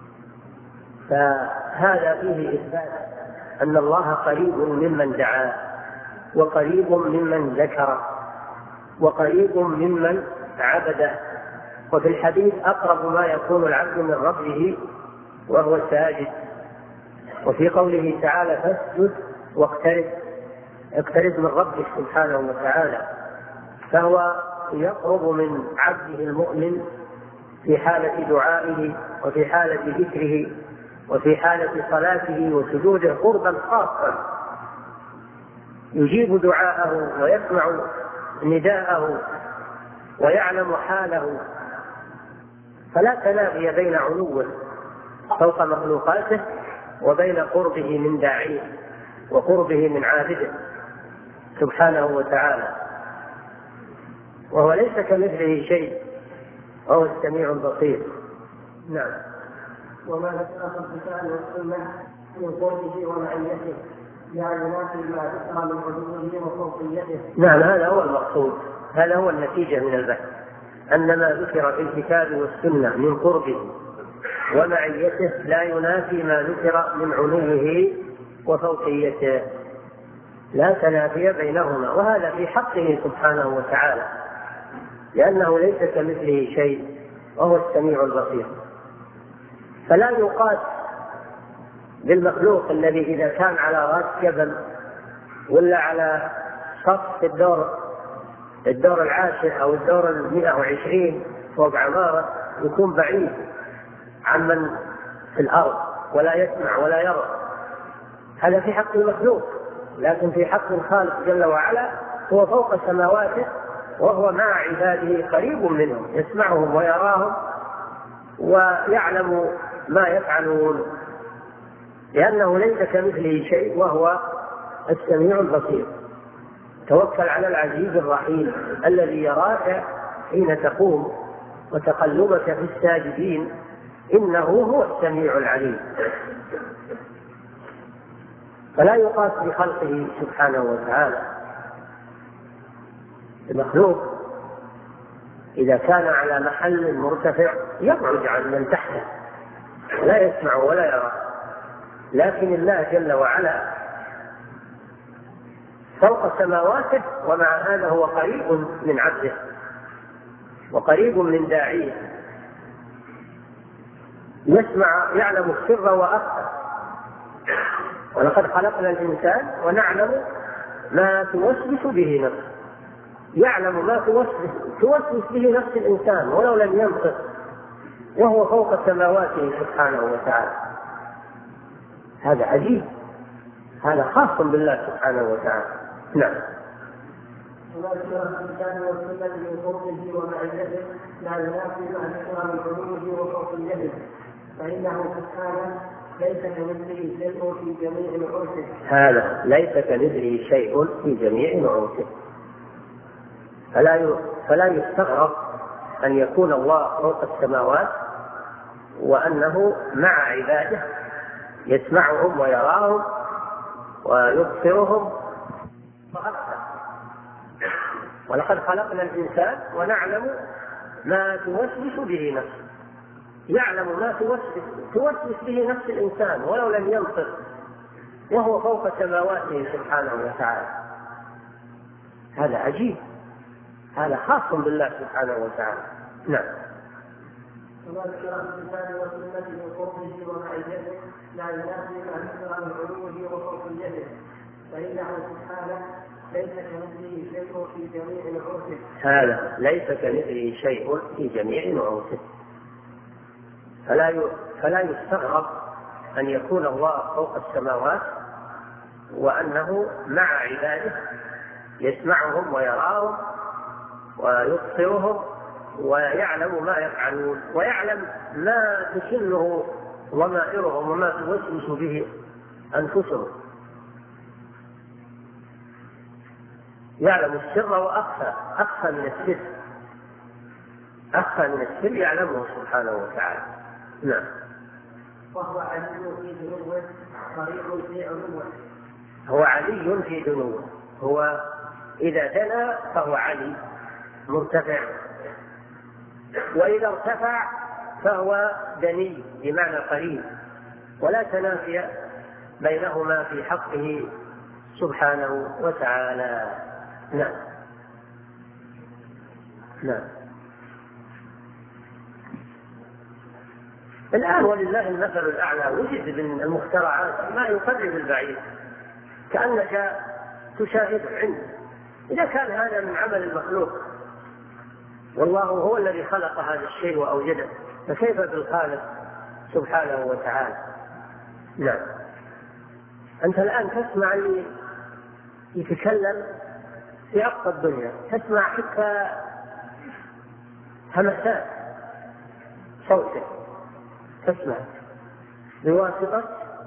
فهذا فيه إثبات أن الله قريب ممن دعاه، وقريب ممن ذكره، وقريب ممن عبده. وفي الحديث: أقرب ما يكون العبد من ربه وهو ساجد. وفي قوله تعالى: فاسجد واقترب من ربك سبحانه وتعالى. فهو يقرب من عبده المؤمن في حالة دعائه وفي حالة ذكره وفي حالة صلاته وسجوده قربا خاصا، يجيب دعاءه ويسمع نداءه ويعلم حاله، فلا تنافي بين علوه فوق مخلوقاته وبين قربه من داعيه وقربه من عابده سبحانه وتعالى، وهو ليس كمثله شيء وهو السميع البصير. نعم. وما ذكر في الكتاب والسنة من قربه ومعيته لا ينافي ما ذكر من علوه وفوقيته. نعم، هذا هو المقصود، هذا هو النتيجة من البحث، أن ما ذكر في الكتاب والسنة من قربه ومعيته لا ينافي ما ذكر من علوه وفوقيته، لا تنافي بينهما، وهذا في حقه سبحانه وتعالى، لأنه ليس كمثله شيء وهو السميع البصير. فلا يقاس بالمخلوق الذي إذا كان على رأس جبل ولا على سطح الدور العاشر أو الدور 120 فوق عمارة يكون بعيد عن من في الأرض ولا يسمع ولا يرى، هذا في حق المخلوق. لكن في حق الخالق جل وعلا هو فوق سماواته وهو مع عباده قريب منهم، يسمعهم ويراهم ويعلم ما يفعلون، لأنه ليس كمثله شيء وهو السميع البصير. توكل على العزيز الرحيم الذي يراك حين تقوم وتقلبك في الساجدين، إنه هو السميع العليم. فلا يقاس بخلقه سبحانه وتعالى. المخلوق إذا كان على محل مرتفع يبعد عن من تحته لا يسمع ولا يرى، لكن الله جل وعلا فوق سماواته، ومع هذا هو قريب من عبده وقريب من داعيه، يسمع، يعلم السر وأخفى. ولقد خلقنا الإنسان ونعلم ما توسوس به نفسه، يعلم ما توسوس به نفس الإنسان ولو لم ينطق، وهو فوق سماواته سبحانه وتعالى. هذا عجيب، هذا خاص بالله سبحانه وتعالى. نعم. وما ذكر الإنسان والسنة من قربه ومعيته لا ينافي مع ذكر من علومه وفوق الجهل، فإنه سبحانه ليس كمثله شيء في جميع نعوته. هذا ليس كمثله شيء في جميع نعوته، فلا يستغرب أن يكون الله فوق السماوات وأنه مع عباده يسمعهم ويراهم ويبصرهم. ولقد خلقنا الإنسان ونعلم ما توسوس به نفسه، يعلم ما توسوس به نفس الإنسان ولو لم ينطق، وهو فوق سماواته سبحانه وتعالى. هذا عجيب، هذا خاص بالله سبحانه وتعالى. نعم. وما ذكر الإنسان والسنة من قربه ومعيته لا ينافي مع ذكر من علومه وفوق الجهل، فإنه سبحانه ليس كمثله شيء في جميع نعوته. هذا ليس كمثله شيء في جميع نعوته، فلا يستغرب أن يكون الله فوق السماوات وأنه مع عباده يسمعهم ويراهم ويبصرهم ويعلم ما يفعلون، ويعلم ما تسنه ضمائرهم وما توسوس به أنفسهم، يعلم السر وأخفى، أخفى من السر، أخفى من السر يعلمه سبحانه وتعالى. نعم. وهو علي في دنوه قريب في علوه. هو علي في دنوه، هو إذا دنا فهو علي مرتفع، وإذا ارتفع فهو دني بمعنى قريب، ولا تنافي بينهما في حقه سبحانه وتعالى. نعم. نعم. الآن ولله المثل الأعلى، وجد من المخترعات ما يقرب البعيد كأنك تشاهد عنده. إذا كان هذا من عمل المخلوق والله هو الذي خلق هذا الشيء وأوجده، فكيف بالخالق سبحانه وتعالى؟ نعم. أنت الآن تسمع اللي يتكلم في أقصى الدنيا، تسمع حتى همسات صوته، تسمع بواسطة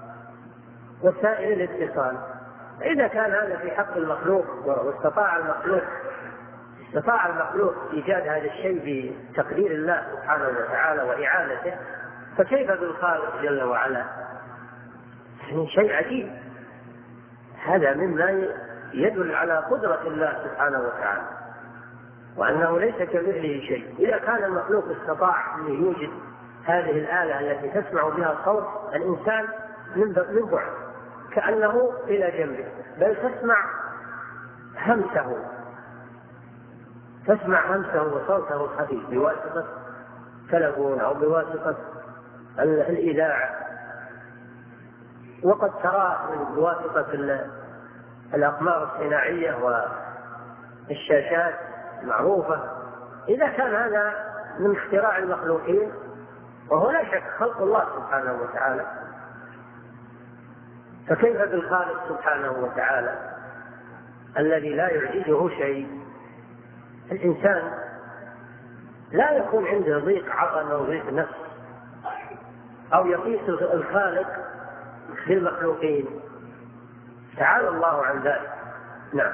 وسائل الاتصال. إذا كان هذا في حق المخلوق واستطاع المخلوق إيجاد هذا الشيء بتقدير الله سبحانه وتعالى وإعانته، فكيف بالخالق جل وعلا؟ يعني شيء عجيب، هذا مما يدل على قدرة الله سبحانه وتعالى وأنه ليس كمثله شيء. إذا كان المخلوق استطاع أن يوجد هذه الآلة التي تسمع بها صوت الإنسان من بعد كأنه إلى جنبه، بل تسمع همسه وصوته الخفيف بواسطة تلفون أو بواسطة الإذاعة، وقد تراه بواسطة الأقمار الصناعية والشاشات المعروفة. إذا كان هذا من اختراع المخلوقين وهو لا شك خلق الله سبحانه وتعالى، فكيف بالخالق سبحانه وتعالى الذي لا يعجزه شيء؟ الإنسان لا يكون عنده ضيق عقل أو ضيق نفس أو يقيس الخالق بالمخلوقين، تعالى الله عن ذلك. نعم.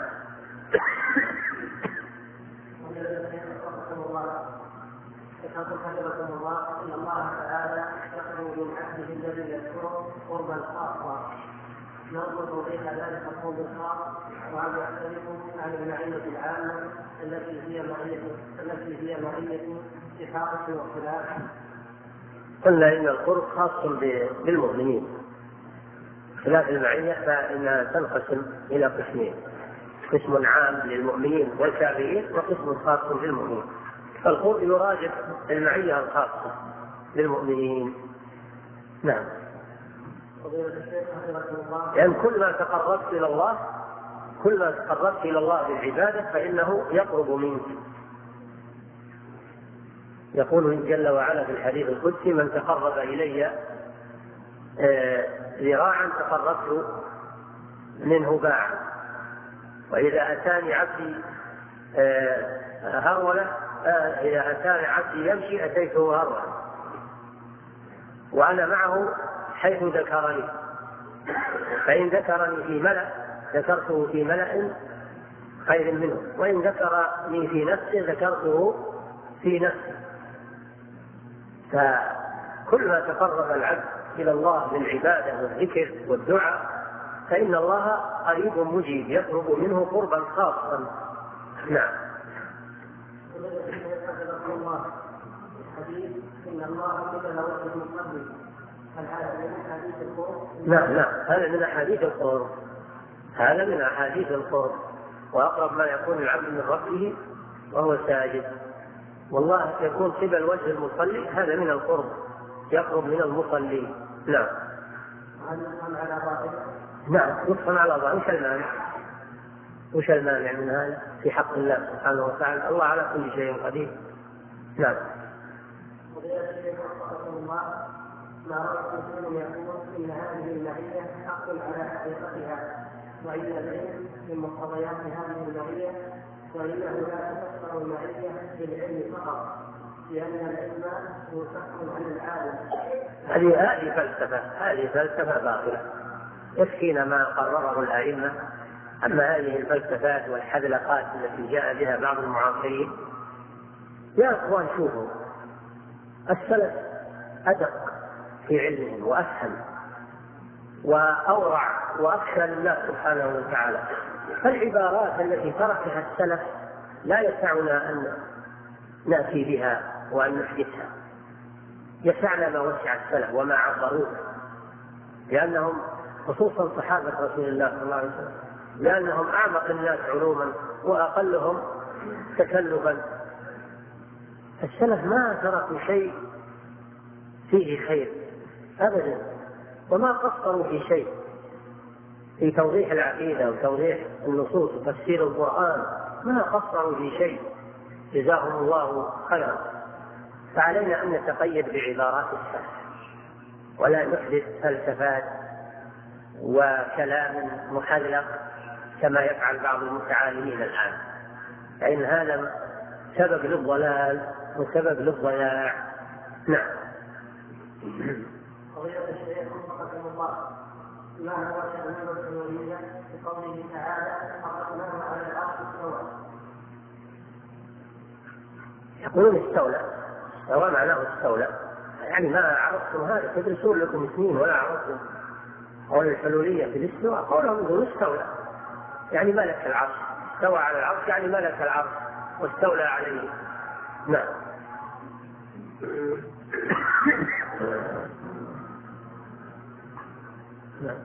حفظكم الله ان الله تعالى يقرب من عبده الذي يذكره قربا خاصا نربط بين ذلك القرب الخاص وعن يختلف عن المعيه العامه التي هي معيه اتفاق واختلاف. قلنا ان القرب خاص بالمؤمنين، خلاف المعيه فانها تنقسم الى قسمين: قسم عام للمؤمنين والكافرين وقسم خاص للمؤمنين، فالقرب يراجع المعية الخاصة للمؤمنين. نعم. لأن كل ما تقربت إلى الله بالعبادة فإنه يقرب منك. يقول جل وعلا في الحديث القدسي: من تقرب إلي ذراعا تقربت منه باعا، وإذا أتاني عبدي هرولة إذا أتاني عبدي يمشي أتيته هرولة، وأنا معه حيث ذكرني، فإن ذكرني في ملأ ذكرته في ملأ خير منه، وإن ذكرني في نفسه ذكرته في نفسه. فكل ما تقرب العبد إلى الله بالعبادة والذكر والدعاء فإن الله قريب مجيب، يقرب منه قربا خاصا. نعم. نعم هذا من أحاديث القرب، وأقرب ما يكون العبد من ربه وهو ساجد، والله يكون قبل وجه المصلي، هذا من القرب، يقرب من المصلي. نعم. نعم يدخل على ظاهر. وش المانع من هذا في حق الله سبحانه وتعالى؟ الله على كل شيء قدير. نعم. ما رأيت مسلم يقول إن هذه المعية حق على حقيقتها، وإن العلم من مقتضيات هذه المعية، وإنه لا تفسر المعية بالعلم فقط، لأن العلم منفك عن العالم. هذه فلسفة باطلة، يكفينا ما قرره الأئمة. أما هذه الفلسفات والحذلقات التي جاء بها بعض المعاصرين، يا أخوان شوفوا، السلف أدق في علمهم وأفهم وأورع وأخشى لله سبحانه وتعالى، فالعبارات التي تركها السلف لا يسعنا أن نأتي بها وأن نحدثها، يسعنا ما وسع السلف وما عبروه، لأنهم خصوصا صحابة رسول الله صلى الله عليه وسلم، لأنهم أعمق الناس علوما وأقلهم تكلفا. السلف ما تركوا شيء فيه خير أبدا، وما قصروا في شيء في توضيح العقيدة وتوضيح النصوص وتفسير القرآن، ما قصروا في شيء، جزاهم الله خيرا. فعلينا أن نتقيد بعبارات السلف ولا نحدث فلسفات وكلام محلق كما يفعل بعض المتعالمين الآن، فإن هذا سبب للضلال وسبب للضياع. نعم. قضية الشيخ رحمه الله، ما هو شأن الحلولية بقوله تعالى: حرمناه على العرش استوى؟ يقولون استولى معناه استولى، يعني ما عرفتم هذا، تدرسون لكم سنين ولا عرفتم قول الحلولية في الاستواء. قولهم يقولون استولى يعني ملك العرش، استوى على العرش يعني ملك العرش واستولى عليه. نعم. نعم.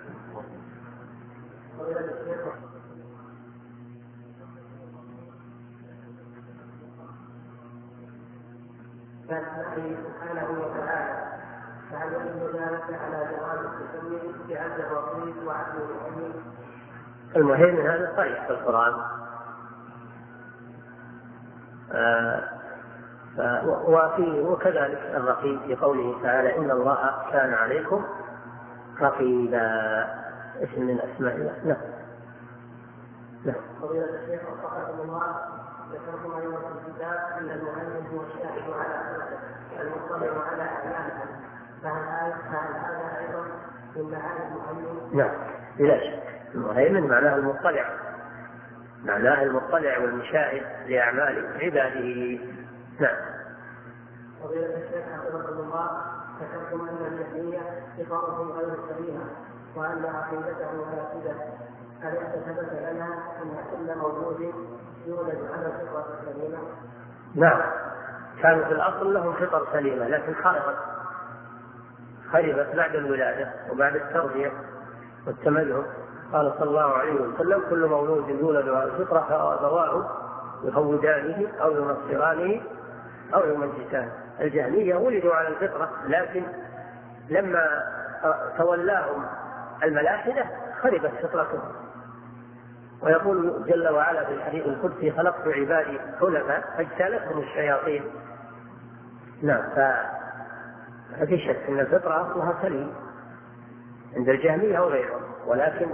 سبحانه وتعالى، فهل يدل ذلك على جواز التسمي بعبد الرقيب وعبد الحميد؟ المهم هذا صريح في القرآن، وكذلك الرقيب في قوله تعالى: إن الله كان عليكم رقيبا، اسم من أسماء الله. نعم. فضيلة الشيخ وفقكم الله، ذكرتم أيضا في الكتاب أن المؤلف هو الشاهد على المطلع على أعمالهم، فهل هذا أيضا من معاني المؤلف؟ نعم بلا شك، المهيمن معناه المطلع والمشاهد لأعمال عباده. نعم. فضيلة الشيخ حفظكم الله، ذكرتم أن الجهمية فطرهم غير سليمة وأن عقيدته فاسدة، أليس ثبت لنا أن كل موجود يولد على الفطرة السليمة؟ نعم، كانوا في الأصل لهم فطر سليمة لكن خربت بعد الولادة وبعد التربية والتملك قال صلى الله عليه وسلم: كل مولود يولد على الفطرة فأبواه يهودانه أو ينصرانه أو يمجسانه. الجهمية ولدوا على الفطرة، لكن لما تولاهم الملاحدة خربت فطرتهم. ويقول جل وعلا في الحديث القدسي: خلقت عبادي حنفاء فاجتالتهم الشياطين. نعم. ففي شك أن الفطرة أصلها سليم عند الجهمية وغيرهم، ولكن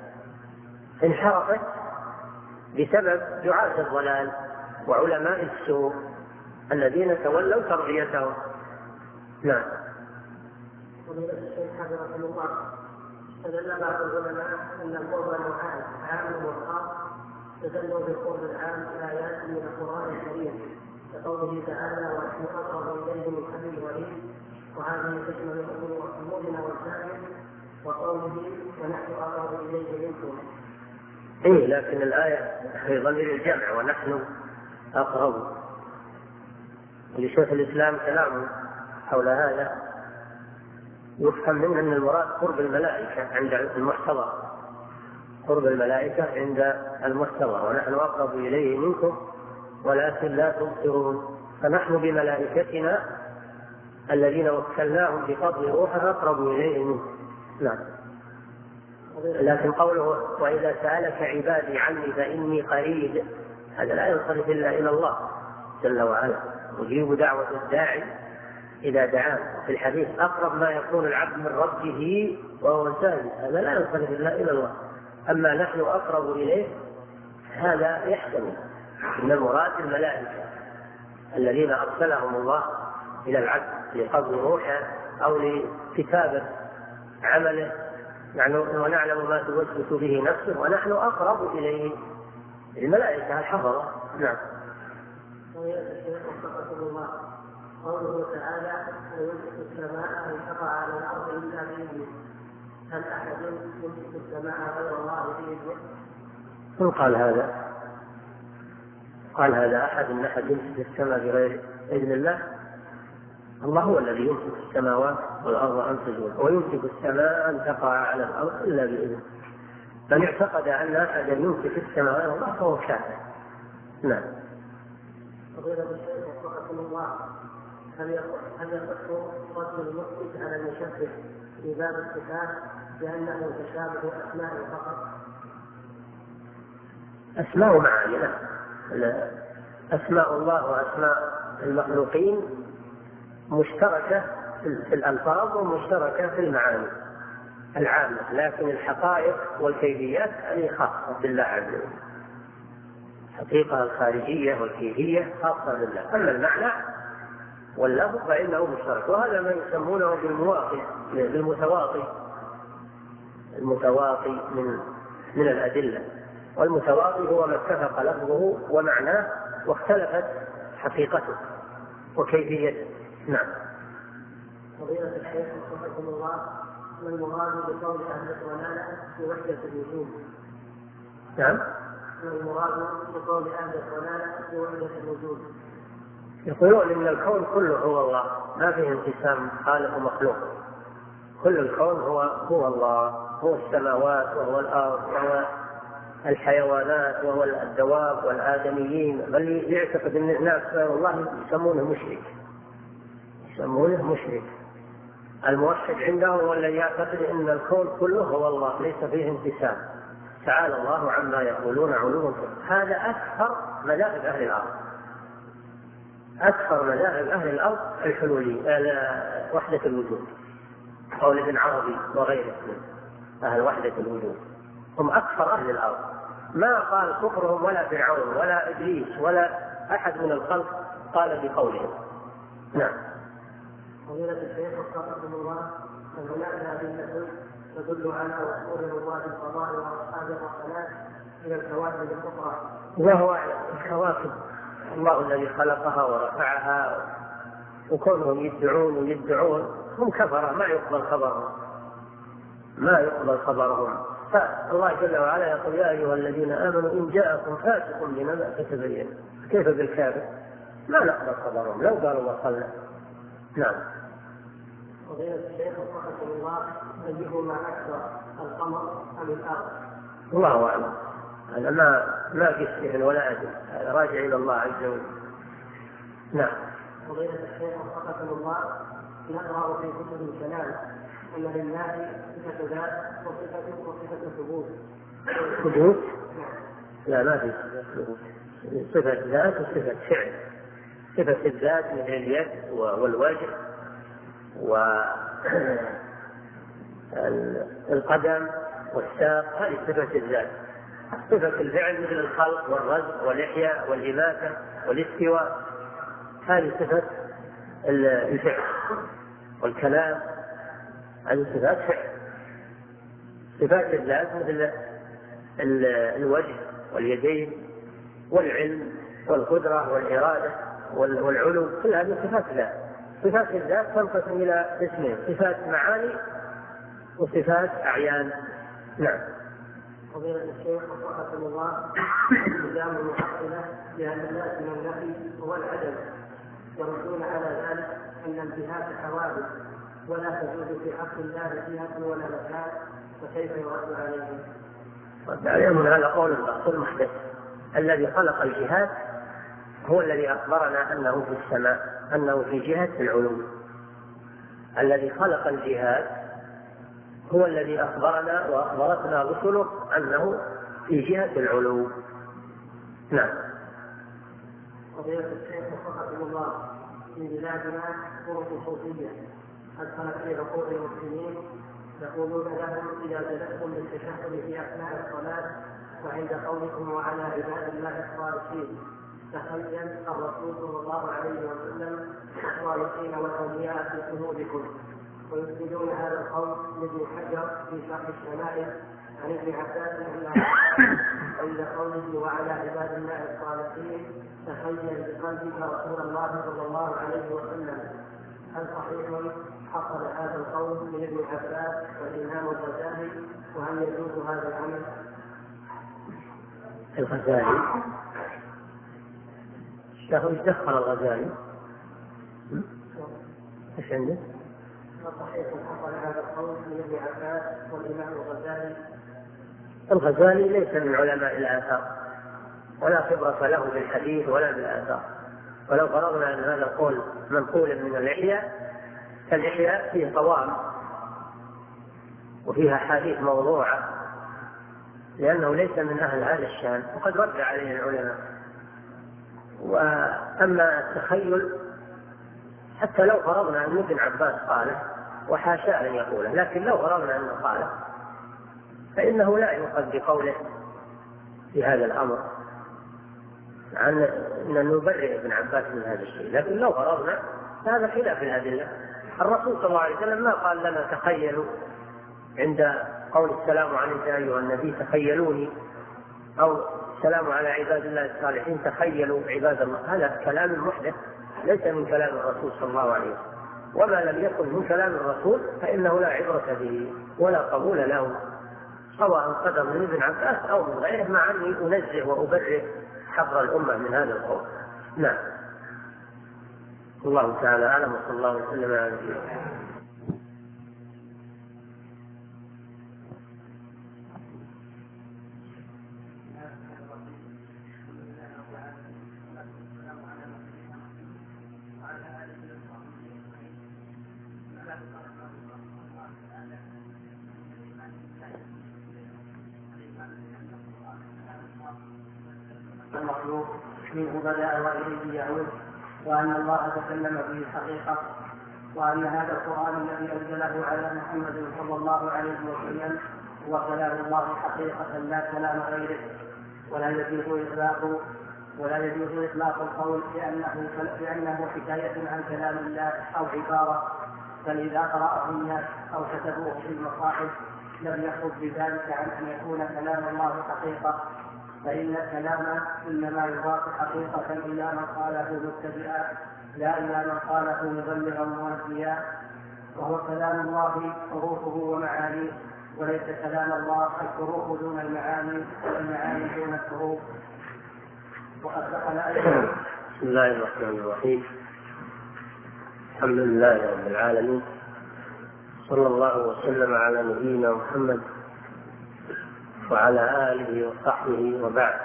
انحرفت بسبب دعاة الضلال وعلماء السوء الذين تولوا تربيتهم. نعم. فضيلة الشيخ حفظكم الله، استدل بعض العلماء ان القرب نوعان: عام وخاص. استدلوا بالقرب العام بآيات من القرآن الكريم كقوله تعالى: ونحن أقرب إليه من حبل الوريد، وهذه تشمل المؤمن والكافر، وقوله: ونحن أقرب إليه منكم. لكن الآية في ضمير الجمع: ونحن أقرب. لشيخ الإسلام كلامه حول هذا يفهم منه أن المراد قرب الملائكة عند المحتضر، قرب الملائكة عند المحتضر، ونحن أقرب إليه منكم ولكن لا تبصرون. فنحن بملائكتنا الذين وكلناهم بفضل روحه أقرب إليه منكم. نعم. لكن قوله: وإذا سألك عبادي عني فإني قريب، هذا لا ينصرف إلا إلى الله جل وعلا، يجيب دعوة الداعي إذا دعاه. في الحديث: أقرب ما يكون العبد من ربه وهو ساجد، هذا لا ينصرف إلا إلى الله. أما نحن أقرب إليه هذا يحتمل أن المراد الملائكة الذين أرسلهم الله إلى العبد لقبض روحه أو لكتابة عمله، ونعلم ما توسوس به نفسه، ونحن أقرب إليه الملائكة الحفظة. نعم. قوله تعالى: ويمسك السماء أن تقع على الأرض إلا بإذنه، هل أحد يمسك السماء غير الله بإذنه؟ من قال هذا؟ قال هذا أحد يمسك السماء بغير إذن الله؟ الله هو الذي يمسك السماوات والأرض أن تزول، ويمسك السماء أن تقع على الأرض إلا بإذنه. من اعتقد أن أحدا يمسك السماء والله فهو كافر. نعم. فضيلة الشيخ وفقكم الله، هل يصح رد المشرك على المشبه في باب الصفات لأنه تشابه أسماء فقط؟ أسماء معاني. أسماء الله وأسماء المخلوقين مشتركة في الألفاظ ومشتركة في المعاني العامة، لكن الحقائق والكيفيات هذه خاصة بالله عز وجل. الحقيقة الخارجية والكيفية خاصة بالله، أما المعنى واللفظ فإنه مشترك، وهذا ما يسمونه بالمتواطي، المتواطي من الأدلة. والمتواطي هو ما اتفق لفظه ومعناه واختلفت حقيقته وكيفيته. نعم. فضيلة الشيخ وفقكم الله، ما المراد بقول أهل الضلالة في وحدة الوجود؟ نعم. ما المراد بقول أهل الضلالة في وحدة الوجود؟ يقولون إن الكون كله هو الله، ما فيه انقسام خالق ومخلوق، كل الكون هو الله، هو السماوات وهو الأرض وهو الحيوانات وهو الدواب والآدميين. بل يعتقد أن الناس والله يسمونه مشرك. الموحد عندهم هو الذي يعتقد أن الكون كله هو الله، ليس فيه انقسام، تعالى الله عما يقولون علوا كبيرا. هذا أكثر مذاهب أهل الأرض، أكثر مذاهب أهل الأرض الحلولية، وحدة الوجود، قول ابن عربي وغيره من أهل وحدة الوجود، هم أكثر أهل الأرض. ما قال كفرهم ولا فرعون ولا إبليس ولا أحد من الخلق قال بقولهم. نعم. فضيلة الشيخ وفقكم الله، هناك أدلة تدل على وصول رواد الفضاء وأصحاب الرحلات إلى الكواكب الأخرى، وهو الكواكب الله الذي خلقها ورفعها، وكونهم يدعون هم كفرة، ما يقبل خبرهم. فالله جل وعلا يقول: يا أيها الذين آمنوا إن جاءكم فاسق بنبأ فتبينوا. كيف بالكافر؟ ما نقبل خبرهم لو قالوا وصلنا. نعم. فضيلة الشيخ وفقكم الله، أيهما أكثر، القمر أم الأرض؟ الله أعلم. أنا ما في ولا أدري، هذا راجع إلى الله عز وجل. نعم. فضيلة الشيخ وفقكم الله، نقرأ في كتب الكلام أن لله صفة ذات وصفة ثبوت. ثبوت؟ لا، ما في ثبوت. صفة ذات وصفة فعل. صفة الذات من اليد والوجه والقدم والساق، هذه صفة الذات. صفة الفعل مثل الخلق والرزق والإحياء والإماتة والاستواء، هذه صفة الفعل. والكلام هذه صفات فعل. صفات الذات مثل الوجه واليدين والعلم والقدرة والإرادة والعلو، كل هذه صفات ذات. صفات الذات تنقسم إلى قسمين: صفات معاني وصفات أعيان. نعم. فضيلة الشيخ وفقكم الله، التزام المعطلة بأن الناس من النفي هو العدم، يردون على ذلك أن الجهات حوادث ولا تجوز في حق الله جهة ولا مكان، فكيف يرد عليهم؟ رد عليهم من هذا قول الباطل محدث. الذي خلق الجهات هو الذي أخبرنا أنه في السماء، أنه في جهة العلو. الذي خلق الجهات هو الذي أخبرنا وأخبرتنا رسله أنه في جهة العلو. نعم. فضيلة الشيخ وفقكم الله، في بلادنا طرق صوفية أدخلت في عقول المسلمين، يقولون لهم إذا جلستم للتشهد في أثناء الصلاة وعند قولكم وعلى عباد الله الصالحين، تخيل الرسول صلى الله عليه وسلم الصالحين والأولياء في قلوبكم، ويسندون هذا القول لابن حجر في شرح الشمائل عن ابن عباس انه عند قوله وعلى عباد الله الصالحين تخيل بقلبك رسول الله صلى الله عليه وسلم. هل صحيح حصل هذا القول من ابن عباس والامام الغزالي، وهل يجوز هذا العمل؟ الغزالي دخل الغزالي ايش عنده؟ صحيح حصل هذا القول من ابن عباس والامام الغزالي. الغزالي ليس من علماء الآثار ولا خبرة له بالحديث ولا بالآثار، ولو فرضنا أن هذا القول منقول من الإحياء، فالإحياء فيه طوام وفيها حديث موضوعة، لأنه ليس من أهل هذا الشان وقد رد عليه العلماء. وأما التخيل حتى لو فرضنا أن ابن عباس قاله، وحاشا أن يقوله، لكن لو فرضنا أنه قاله فإنه لا يؤخذ بقوله في هذا الأمر، عن أن نبرئ ابن عباس من هذا الشيء. لكن لو فرضنا فهذا خلاف الأدلة. الرسول صلى الله عليه وسلم ما قال لنا تخيلوا عند قول السلام عليك أيها النبي تخيلوني، أو السلام على عباد الله الصالحين تخيلوا عباد الله. هذا كلام محدث ليس من كلام الرسول صلى الله عليه وسلم، وما لم يكن من كلام الرسول فإنه لا عبرة به ولا قبول له، سواء قدم من ابن عباس أو من غيره، مع أني أنزه وأبرئ حبر الأمة من هذا القول. نعم. الله تعالى أعلم، وصلى الله وسلم على نبينا محمد. المخلوق منه بدأ وإليه يعود، وأن الله تكلم به الحقيقة، وأن هذا القرآن الذي أنزله على محمد صلى الله عليه وسلم هو كلام الله حقيقة لا كلام غيره، ولا يجوز إطلاق القول بأنه حكاية عن كلام الله أو عبارة، بل إذا قرأه الناس أو كتبوه في المصاحف لم يخرج بذلك عن أن يكون كلام الله حقيقة، فإن الكلام إنما يضاف حقيقة إلى من قاله مبتدئا لا إلى من قاله مبلغا منزيا، وهو كلام الله حروفه ومعانيه، وليس كلام الله الحروف دون المعاني والمعاني دون الحروف. وقد دخل أيضا. بسم الله الرحمن الرحيم، الحمد لله رب العالمين، صلى الله وسلم على نبينا محمد وعلى آله وصحبه وبعد.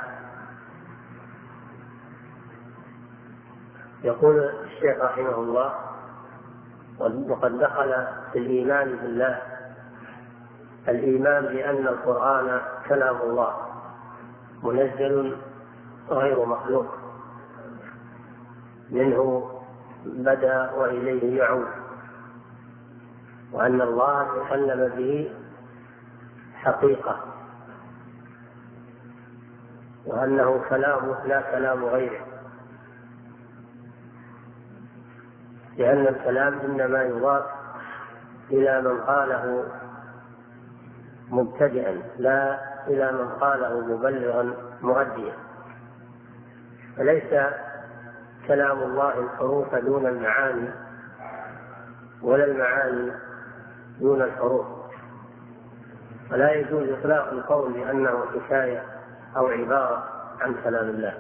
يقول الشيخ رحمه الله: وقد دخل في الإيمان بالله الإيمان بأن القرآن كلام الله منزل غير مخلوق، منه بدأ وإليه يعود، وأن الله تكلم به حقيقة، وأنه كلامه لا كلام غيره، لأن الكلام إنما يضاف إلى من قاله مبتدئا لا إلى من قاله مبلغا مؤديا. فليس كلام الله الحروف دون المعاني، ولا المعاني دون الحروف، ولا يجوز إطلاق القول بأنه حكاية أو عبارة عن كلام الله.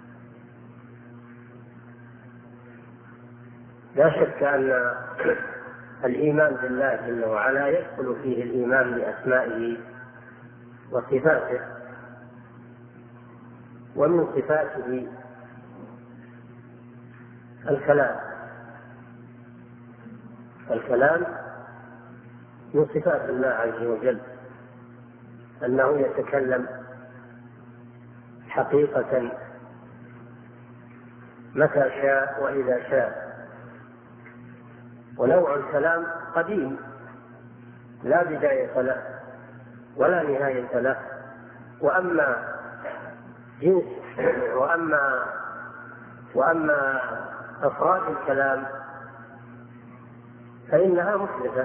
لا شك أن الإيمان بالله جل وعلا يدخل فيه الإيمان بأسمائه وصفاته، ومن صفاته الكلام من صفات الله عز وجل، أنه يتكلم حقيقة متى شاء وإذا شاء. ونوع الكلام قديم لا بداية له ولا نهاية له، وأما جنس وأما أفراد الكلام فإنها محدثة.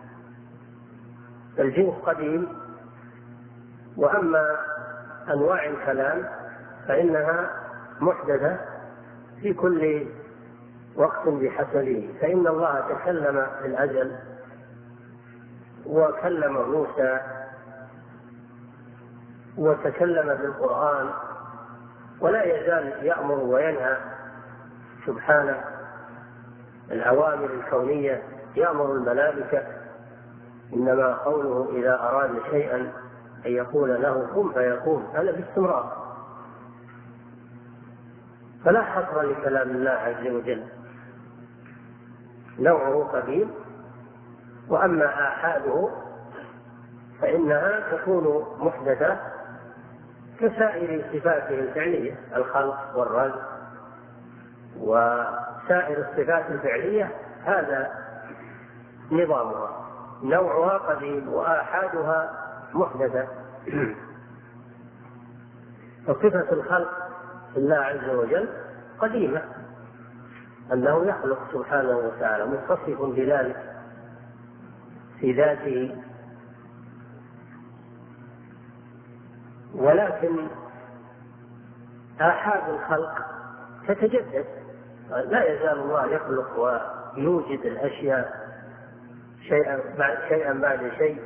الجنس قديم، وأما أنواع الكلام فإنها محدثة في كل وقت بحسبه. فإن الله تكلم في الأزل وكلم موسى وتكلم في القرآن، ولا يزال يأمر وينهى سبحانه الأوامر الكونية، يأمر الملائكة، إنما قوله إذا أراد شيئا أن يقول له كن فيكون، هذا باستمرار. فلا حصر لكلام الله عز وجل، نوعه قديم. وأما آحاده فإنها تكون محدثة كسائر صفاته الفعلية، الخلق والرزق وسائر الصفات الفعلية، هذا نظامها، نوعها قديم وآحادها محدثة. فصفة الخلق لله عز وجل قديمة، أنه يخلق سبحانه وتعالى، متصف بذلك في ذاته. ولكن آحاد الخلق تتجدد، لا يزال الله يخلق ويوجد الأشياء شيئا بعد شيء،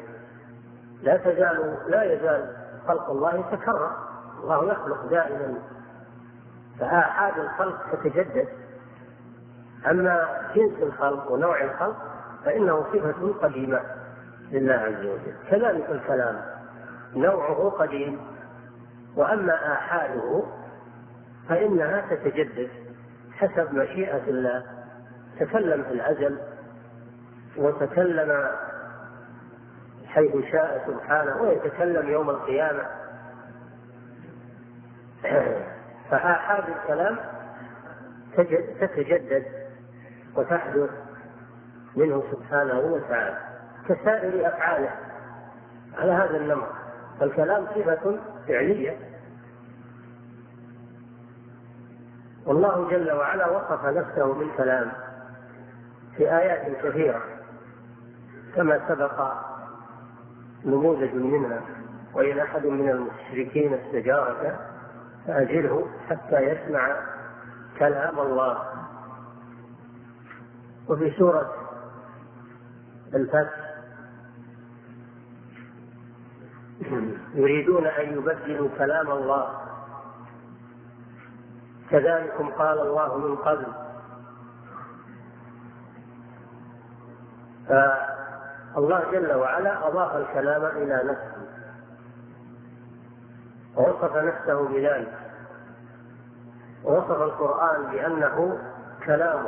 لا يزال خلق الله يتكرر، الله يخلق دائما. فآحاد الخلق تتجدد. أما جنس الخلق ونوع الخلق فإنه صفة قديمة لله عز وجل. كذلك الكلام نوعه قديم، وأما آحاده فإنها تتجدد حسب مشيئة الله. تكلم في الأزل وتكلم حيث شاء سبحانه، ويتكلم يوم القيامة. فآحاد الكلام تتجدد وتحدث منه سبحانه وتعالى كسائر أفعاله على هذا النمط. فالكلام صفة فعلية، والله جل وعلا وصف نفسه بالكلام في آيات كثيرة كما سبق نموذج منها: وإن أحد من المشركين استجارك فأجره حتى يسمع كلام الله. وفي سورة الفتح: يريدون أن يبدلوا كلام الله كذلكم قال الله من قبل. فالله جل وعلا أضاف الكلام إلى نفسه، ووصف نفسه بذلك، ووصف القرآن بأنه كلامه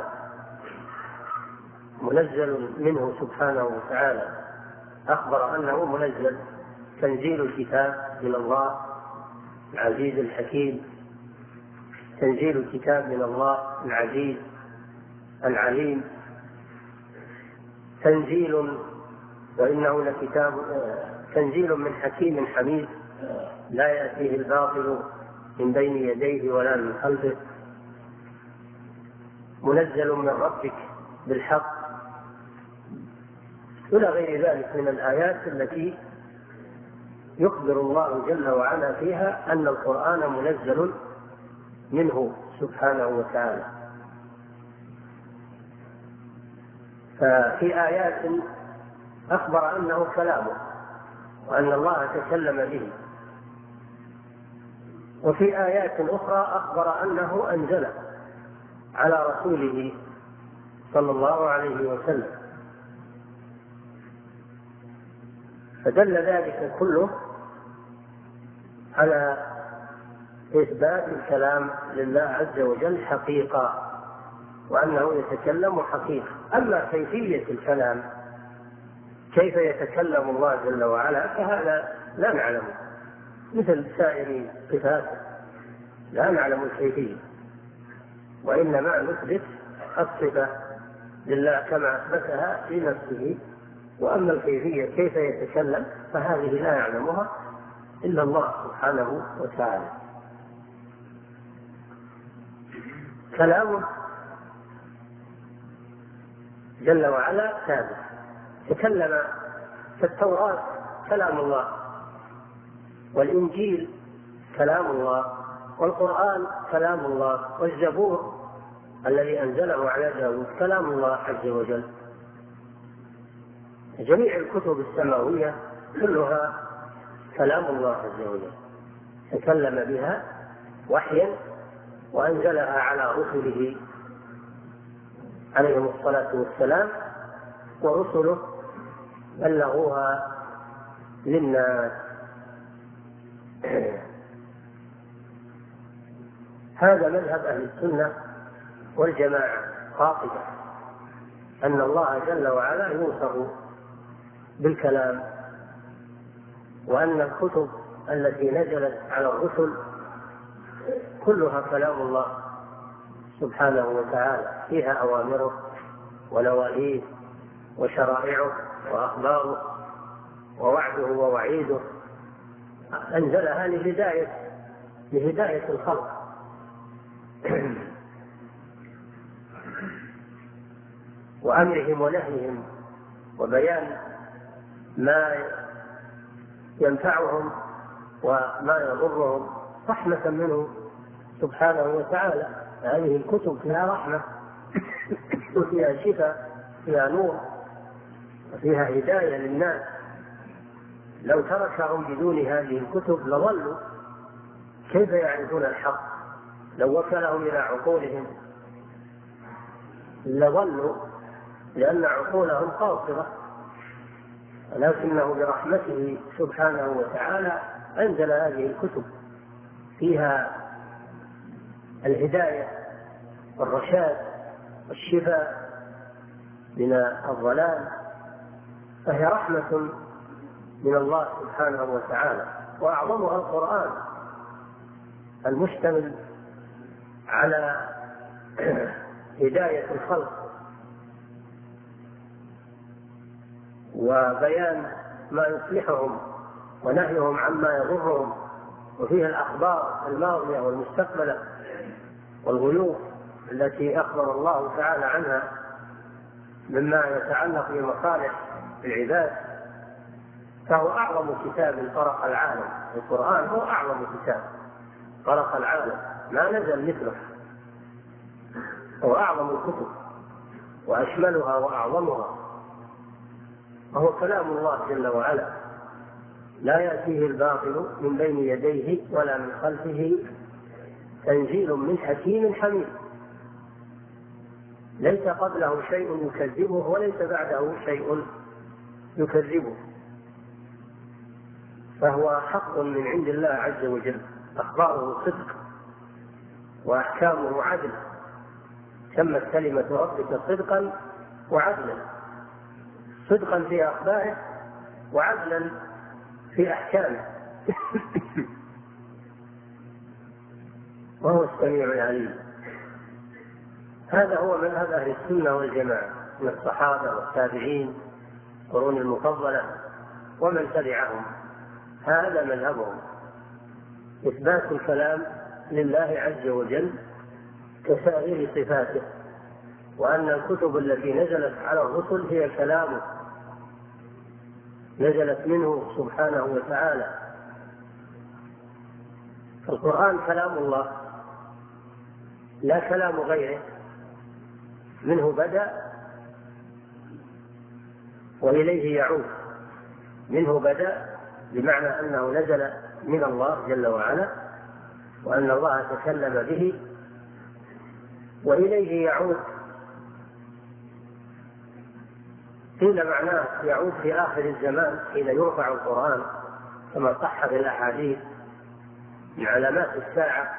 منزل منه سبحانه وتعالى، أخبر أنه منزل تنزيل الكتاب من الله العزيز الحكيم، تنزيل الكتاب من الله العزيز العليم، تنزيل وإنه لكتاب تنزيل من حكيم حميد لا يأتيه الباطل من بين يديه ولا من خلفه، منزل من ربك بالحق، إلى غير ذلك من الآيات التي يخبر الله جل وعلا فيها أن القرآن منزل منه سبحانه وتعالى. ففي آيات أخبر أنه كلامه وأن الله تكلم به، وفي آيات أخرى أخبر أنه أنزله على رسوله صلى الله عليه وسلم، فدل ذلك كله على إثبات الكلام لله عز وجل حقيقة، وأنه يتكلم حقيقة. أما كيفية الكلام كيف يتكلم الله جل وعلا فهذا لا نعلمه، مثل سائر صفاته لا نعلم الكيفية، وإنما نثبت الصفة لله كما أثبتها في نفسه، وأما الكيفية كيف يتكلم فهذه لا يعلمها إلا الله سبحانه وتعالى. كلامه جل وعلا ثابت، تكلم في التوراة كلام الله، والإنجيل كلام الله، والقرآن كلام الله، والزبور الذي أنزله على داود كلام الله عز وجل. جميع الكتب السماوية كلها كلام الله عز وجل، تكلم بها وحيا وأنزلها على رسله عليهم الصلاة والسلام، ورسله بلغوها للناس. هذا مذهب أهل السنة والجماعة قاطبة، أن الله جل وعلا يوصف بالكلام، وأن الكتب التي نزلت على الرسل كلها كلام الله سبحانه وتعالى، فيها أوامره ونواهيه وشرائعه وأخباره ووعده ووعيده، أنزلها لهداية الخلق. وأمرهم ونهيهم وبيان ما ينفعهم وما يضرهم رحمة منه سبحانه وتعالى. هذه الكتب فيها رحمة وفيها شفاء، فيها نور، وفيها هداية للناس. لو تركهم بدون هذه الكتب لضلوا، كيف يعرفون الحق؟ لو وكلهم إلى عقولهم لضلوا، لأن عقولهم قاصرة، ولكنه برحمته سبحانه وتعالى أنزل هذه الكتب فيها الهداية والرشاد والشفاء من الضلال، فهي رحمة من الله سبحانه وتعالى. وأعظمها القرآن المشتمل على هداية الخلق وبيان ما يصلحهم ونهيهم عما يضرهم، وفيها الأخبار الماضية والمستقبلة والغيوب التي أخبر الله تعالى عنها مما يتعلق بمصالح العباد. فهو أعظم كتاب فرق العالم، القرآن هو أعظم كتاب فرق العالم، ما نزل مثله، هو أعظم الكتب وأشملها وأعظمها، وهو كلام الله جل وعلا لا يأتيه الباطل من بين يديه ولا من خلفه، تنزيل من حكيم حميد، ليس قبله شيء يكذبه وليس بعده شيء يكذبه. فهو حق من عند الله عز وجل، أخباره صدق وأحكامه عدل، تمت كلمة ربك صدقا وعدلا، صدقا في أخباره وعدلا في أحكامه وهو السميع العليم. هذا هو مذهب أهل السنة والجماعة من الصحابة والتابعين قرون المفضلة ومن تبعهم، هذا مذهبهم، إثبات الكلام لله عز وجل كسائر صفاته، وأن الكتب التي نزلت على الرسل هي كلامه، نزلت منه سبحانه وتعالى. القرآن كلام الله لا كلام غيره، منه بدأ وإليه يعود. منه بدأ بمعنى أنه نزل من الله جل وعلا، وأن الله تكلم به، وإليه يعود. قيل معناه يعود في آخر الزمان حين يرفع القرآن، كما صح في الأحاديث من علامات الساعة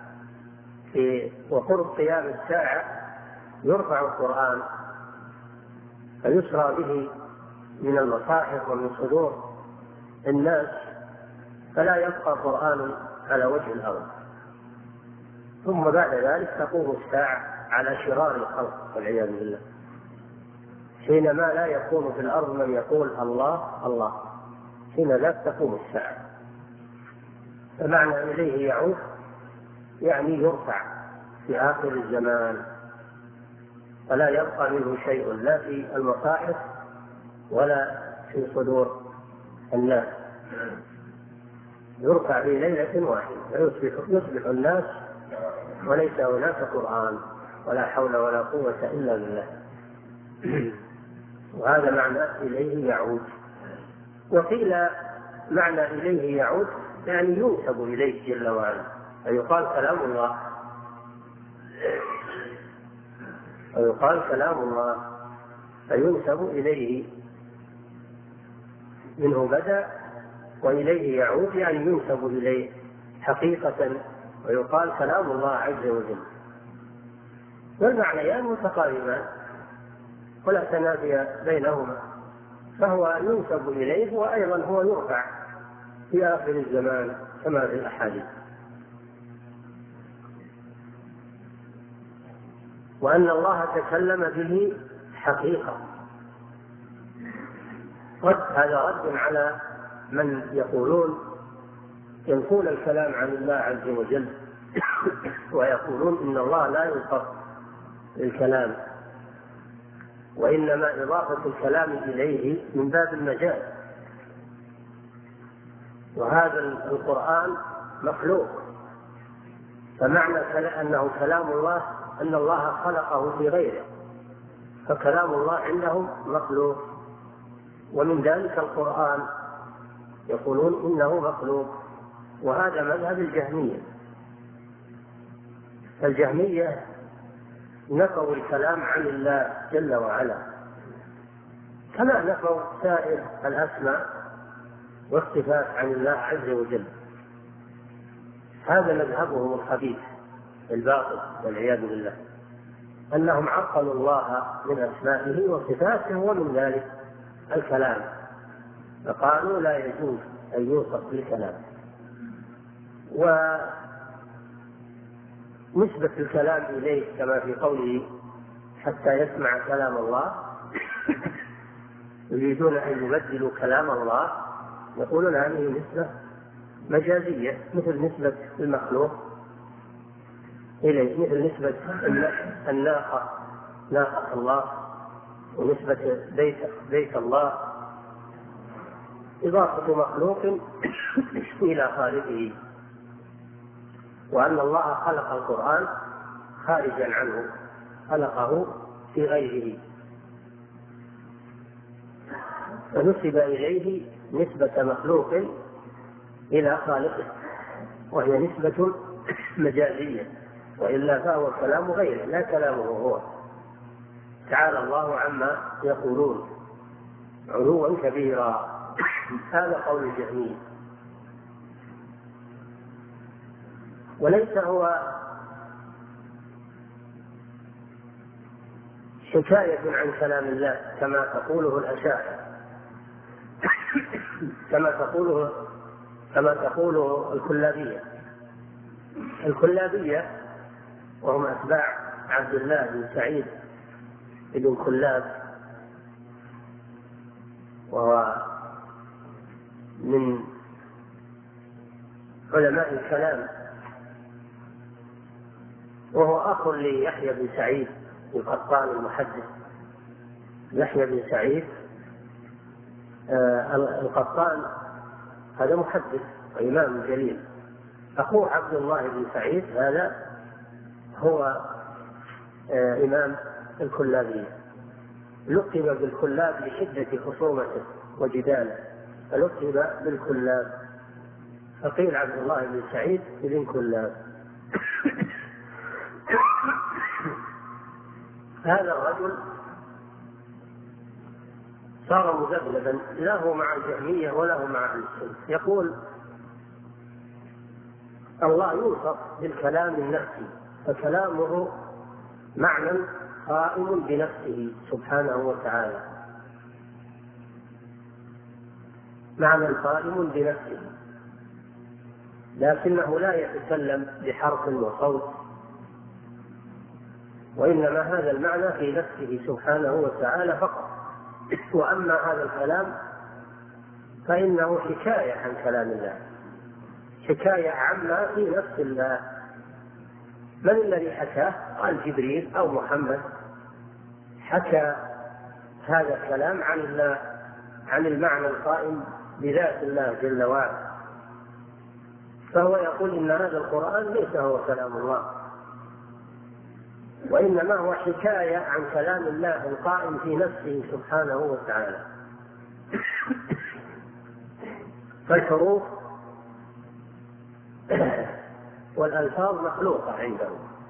وقرب قيام الساعة يرفع القرآن فيسرى به من المصاحف ومن صدور الناس، فلا يبقى قرآن على وجه الأرض. ثم بعد ذلك تقوم الساعة على شرار الخلق والعياذ بالله، حينما لا يكون في الأرض من يقول الله الله، حين لا تقوم الساعة. فمعنى إليه يعود يعني يرفع في آخر الزمان، فلا يبقى منه شيء لا في المصاحف ولا في صدور الناس، يرفع في ليلة واحدة، يصبح الناس وليس هناك قرآن ولا حول ولا قوة إلا بالله. وهذا معنى إليه يعود. وقيل معنى إليه يعود يعني ينسب إليه جل وعلا، فيقال كلام الله، ويقال كلام الله فينسب إليه، منه بدأ وإليه يعود يعني ينسب إليه حقيقة، ويقال كلام الله عز وجل. والمعنيان متقاربان ولا تنافي بينهما، فهو ينسب إليه وأيضا هو يرفع في آخر الزمان كما في الأحاديث. وأن الله تكلم به حقيقة، هذا رد على من يقولون ينفون الكلام عن الله عز وجل ويقولون إن الله لا ينطق الكلام، وإنما إضافة الكلام إليه من باب المجاز، وهذا القرآن مخلوق، فمعنى أنه كلام الله أن الله خلقه في غيره، فكلام الله عندهم مخلوق، ومن ذلك القرآن يقولون إنه مخلوق، وهذا مذهب الجهمية. الجهمية نفوا الكلام عن الله جل وعلا كما نفوا سائر الأسماء والصفات عن الله عز وجل. هذا مذهبهم الخبيث الباطل والعياذ بالله، أنهم عطلوا الله من أسمائه وصفاته ومن ذلك الكلام، فقالوا لا يجوز أن يوصف بالكلام. ونسبة الكلام إليه كما في قوله حتى يسمع كلام الله، يريدون أن يبدلوا كلام الله، يقولون هذه نسبة مجازية مثل نسبة المخلوق إليه، مثل نسبة ناقة الله، ونسبة بيت الله، إضافة مخلوق إلى خالقه. وأن الله خلق القرآن خارجا عنه، خلقه في غيره، فنسب إليه نسبة مخلوق إلى خالقه، وهي نسبة مجازية، وإلا فهو كلام غيره لا كلامه هو، تعالى الله عما يقولون علوا كبيرا. هذا قول الجهمية. وليس هو حكاية عن كلام الله كما تقوله الأشاعرة، كما تقوله الكلابية وهم أتباع عبد الله بن سعيد بن كلاب، وهو من علماء الكلام، وهو أخ ليحيى بن سعيد القطان المحدث. يحيى بن سعيد القطان هذا محدث وإمام جليل، أخوه عبد الله بن سعيد هذا هو إمام الكلابية، لقب بالكلاب لشدة خصومته وجداله، فلقب بالكلاب، فقيل عبد الله بن سعيد بن كلاب. هذا الرجل صار مذبذبا، له مع الجهمية وله مع أهل السنة. يقول الله يوصف بالكلام النفسي، فكلامه معنى قائم بنفسه سبحانه وتعالى، معنى قائم بنفسه، لكنه لا يتكلم بحرف وصوت، وإنما هذا المعنى في نفسه سبحانه وتعالى فقط. وأما هذا الكلام فإنه حكاية عن كلام الله، حكاية عما في نفس الله. من الذي حكاه؟ قال جبريل أو محمد حكى هذا الكلام عن الله، عن المعنى القائم بذات الله جل وعلا. فهو يقول إن هذا القرآن ليس هو كلام الله، وإنما هو حكاية عن كلام الله القائم في نفسه سبحانه وتعالى. فالحروف والألفاظ مخلوقة عنده،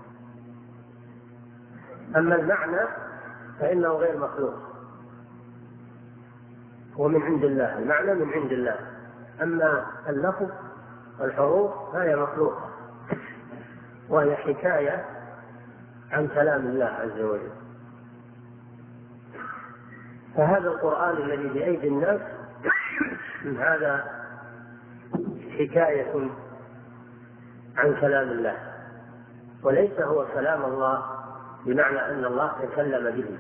أما المعنى فإنه غير مخلوق، هو من عند الله، المعنى من عند الله، أما اللفظ والحروف فهي مخلوقة، وهي حكاية عن كلام الله عز وجل. فهذا القرآن الذي بأيدي الناس هذا حكاية عن كلام الله، وليس هو كلام الله بمعنى أن الله تكلم به.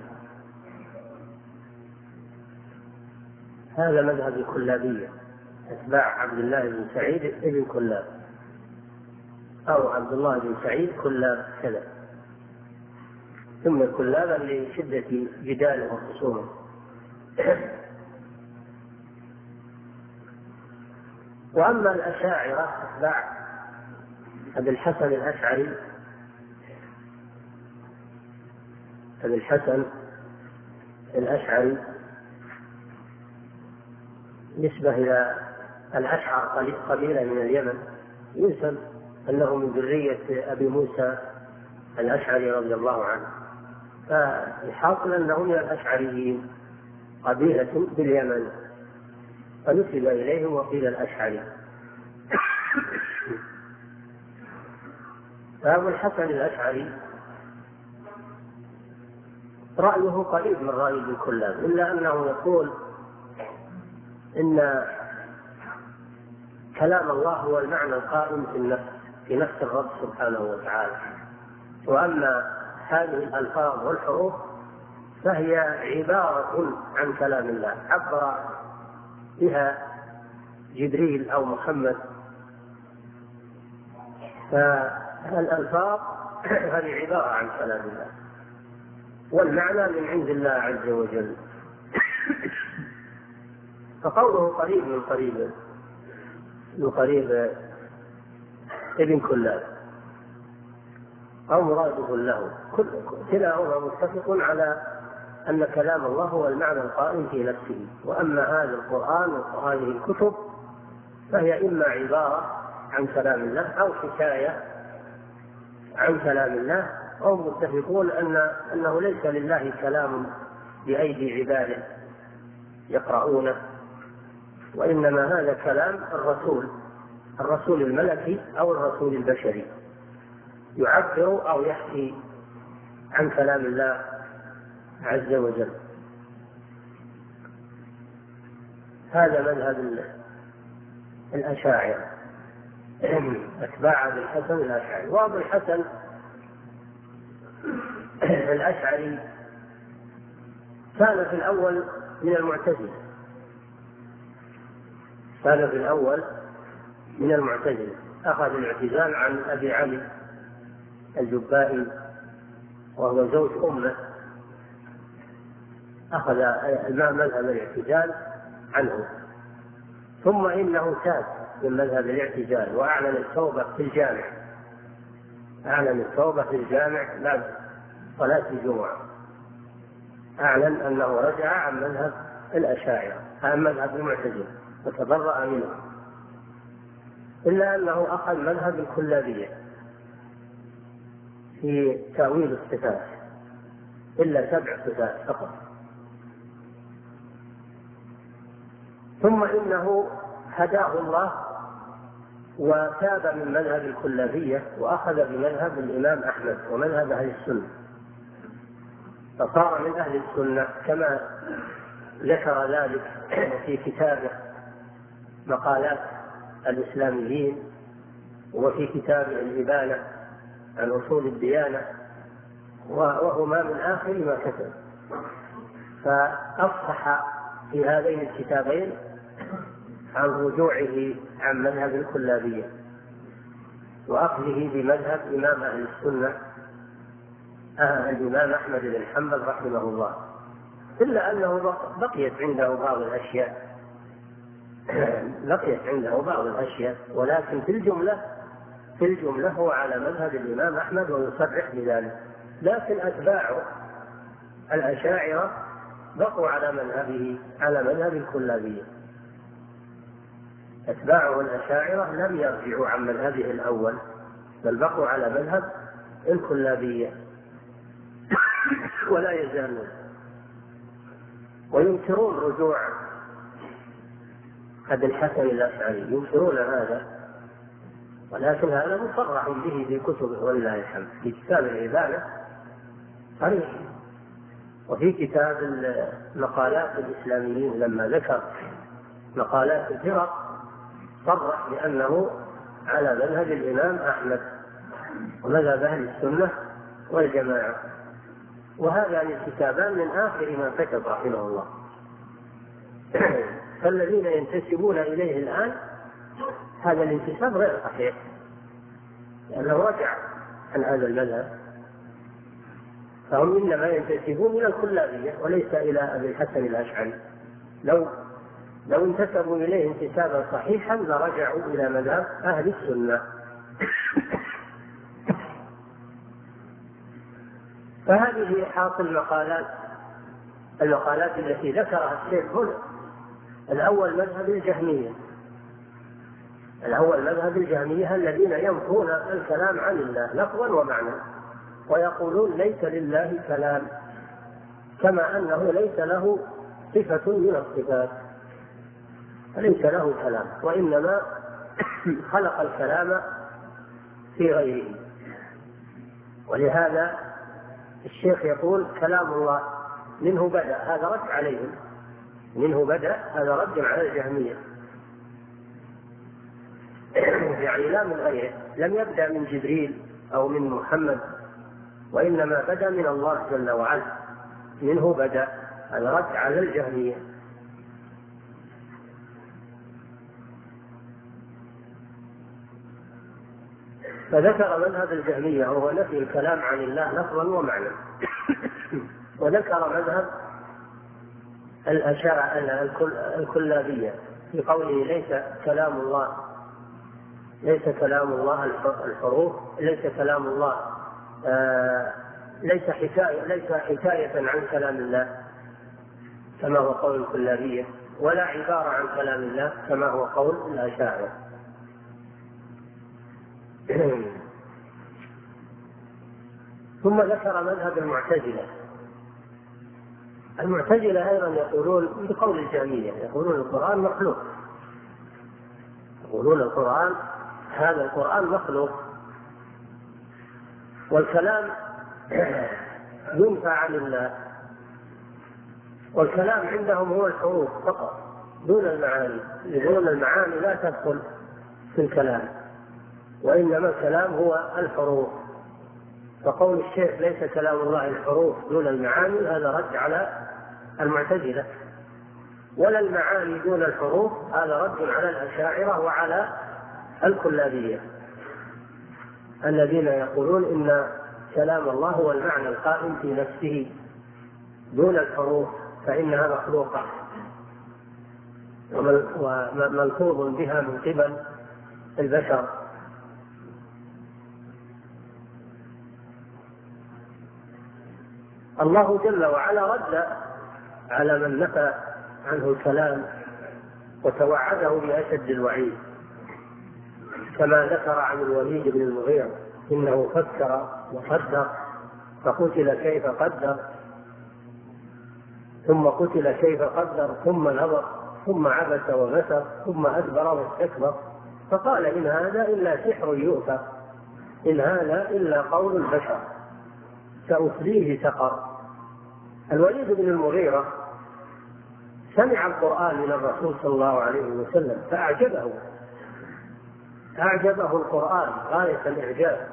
هذا مذهب الكلابية، أتباع عبد الله بن سعيد بن كلاب، أو عبد الله بن سعيد كلاب كذا، ثم كلابا لشدة جداله وخصومه. وأما الأشاعرة أتباع أبي الحسن الأشعري، أبي الحسن الأشعري نسبة إلى الأشعر، قبيلة من اليمن، ينسب أنه من ذرية أبي موسى الأشعري رضي الله عنه، فالحاصل أنه من الأشعريين، قبيلة باليمن، فنسب إليهم وقيل الأشعري. فأبو الحسن الأشعري رأيه قريب من رأي ابن كلاب، إلا أنه يقول إن كلام الله هو المعنى القائم في نفس الرب سبحانه وتعالى، وأما هذه الألفاظ والحروف فهي عبارة عن كلام الله عبر بها جبريل أو محمد. فالألفاظ هذه عبارة عن كلام الله، والمعنى من عند الله عز وجل. فقوله قريب من قريب ابن كلاب أو مراده له، كلاهما متفق على أن كلام الله هو المعنى القائم في نفسه. وأما هذا القرآن وهذه الكتب فهي إما عبارة عن كلام الله أو حكاية عن كلام الله، أو متفقون أنه ليس لله كلام بأيدي عباده يقرؤونه، وإنما هذا كلام الرسول الملكي أو الرسول البشري. يعبر أو يحكي عن كلام الله عز وجل. هذا مذهب الأشاعرة، أتباع أبي الحسن الأشعري. وأبو الحسن الأشعري كان في الأول من المعتزلة، أخذ الاعتزال عن أبي علي الجبائي وهو زوج أمه، أخذ مذهب الاعتزال عنه، ثم إنه تاب من مذهب الاعتزال وأعلن التوبة في الجامع بعد صلاة الجمعة، أعلن أنه رجع عن مذهب الأشاعرة عن مذهب المعتزلة وتبرأ منه، إلا أنه أخذ مذهب الكلابية في تأويل الصفات، إلا 7 صفات فقط. ثم إنه هداه الله وتاب من مذهب الكلابية وأخذ بمذهب الإمام أحمد ومذهب أهل السنة، فصار من أهل السنة كما ذكر ذلك في كتابه مقالات الإسلاميين، وفي كتاب الإبانة عن أصول الديانة، وهما من آخر ما كتب. فأفصح في هذين الكتابين عن رجوعه عن مذهب الكلابية وأخذه بمذهب إمام أهل السنة الإمام أحمد بن حنبل رحمه الله، إلا أنه بقيت عنده بعض الأشياء، ولكن في الجملة هو على مذهب الإمام أحمد ويصرح بذلك. لكن أتباع الأشاعرة بقوا على مذهب الكلابية. أتباعه الأشاعرة لم يرجعوا عن مذهبه الأول، بل بقوا على مذهب الكلابية ولا يزالون، وينكرون رجوع أبي الحسن الأشعري، ينكرون هذا، ولكن هذا مصرح به في كتبه ولله الحمد، في كتاب العبادة صريح، وفي كتاب مقالات الإسلاميين لما ذكر مقالات الفرق صرح بأنه على مذهب الإمام أحمد ومذهب أهل السنة والجماعة. وهذا الكتابان من آخر ما كتب رحمه الله. فالذين ينتسبون إليه الآن هذا الانتساب غير صحيح، لأنه رجع عن هذا المذهب، فهم إنما ينتسبون إلى الكلابية وليس إلى أبي الحسن الأشعري. لو انتسبوا إليه انتسابا صحيحا لرجعوا إلى مذهب أهل السنة. فهذه حاصل المقالات التي ذكرها الشيخ هنا. الأول مذهب الجهمية الذين ينفون الكلام عن الله لفظا ومعنى، ويقولون ليس لله كلام، كما أنه ليس له صفة من الصفات، فليس له كلام، وإنما خلق الكلام في غيره. ولهذا الشيخ يقول كلام الله منه بدأ، هذا رد عليهم، هذا رد على الجهمية، يعني لا من غيره، لم يبدأ من جبريل أو من محمد، وإنما بدأ من الله جل وعلا، منه بدأ، هذا رد على الجهمية. فذكر مذهب الجهمية وهو نفي الكلام عن الله لفظا ومعنى، وذكر مذهب الأشاعرة الكلابية في قوله ليس كلام الله الحروف، ليس كلام الله ليس حكاية عن كلام الله كما هو قول الكلابية، ولا عبارة عن كلام الله كما هو قول الأشاعرة. ثم ذكر مذهب المعتزلة أيضا يقولون بقول الجهمية، يقولون القرآن مخلوق، يقولون هذا القرآن مخلوق، والكلام ينفى عن الله، والكلام عندهم هو الحروف فقط دون المعاني، يقولون المعاني لا تدخل في الكلام، وإنما الكلام هو الحروف. فقول الشيخ ليس كلام الله الحروف دون المعاني هذا رد على المعتزلة، ولا المعاني دون الحروف هذا رد على الأشاعرة وعلى الكلابية الذين يقولون إن كلام الله هو المعنى القائم في نفسه دون الحروف فإنها مخلوقة وملفوظ بها من قبل البشر. الله جل وعلا رد على من نفى عنه الكلام وتوعده بأشد الوعيد، كما ذكر عن الوليد بن المغيرة إنه فكر وقدر فقتل كيف قدر، ثم قتل كيف قدر، ثم نظر، ثم عبس وبسر، ثم أدبر واستكبر، فقال إن هذا إلا سحر يؤثر، إن هذا إلا قول البشر سأصليه سقر. الوليد بن المغيرة سمع القرآن من الرسول صلى الله عليه وسلم فأعجبه القرآن غاية الإعجاب،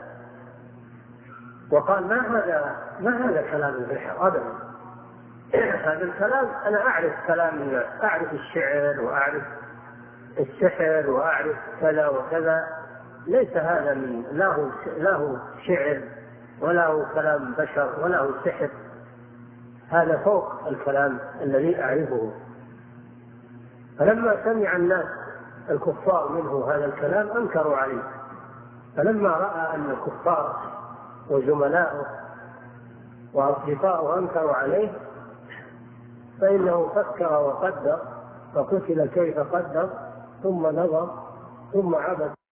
وقال ما هذا كلام البشر أبدا، هذا الكلام أنا أعرف كلام الناس، أعرف الشعر وأعرف السحر وأعرف كذا وكذا، ليس هذا من له شعر ولا هو كلام بشر ولا هو سحر، هذا فوق الكلام الذي أعرفه. فلما سمع الناس الكفار منه هذا الكلام أنكروا عليه، فلما رأى أن الكفار وزملاؤه وأصدقاؤه أنكروا عليه فإنه فكر وقدر فقتل كيف قدر، ثم نظر ثم عبس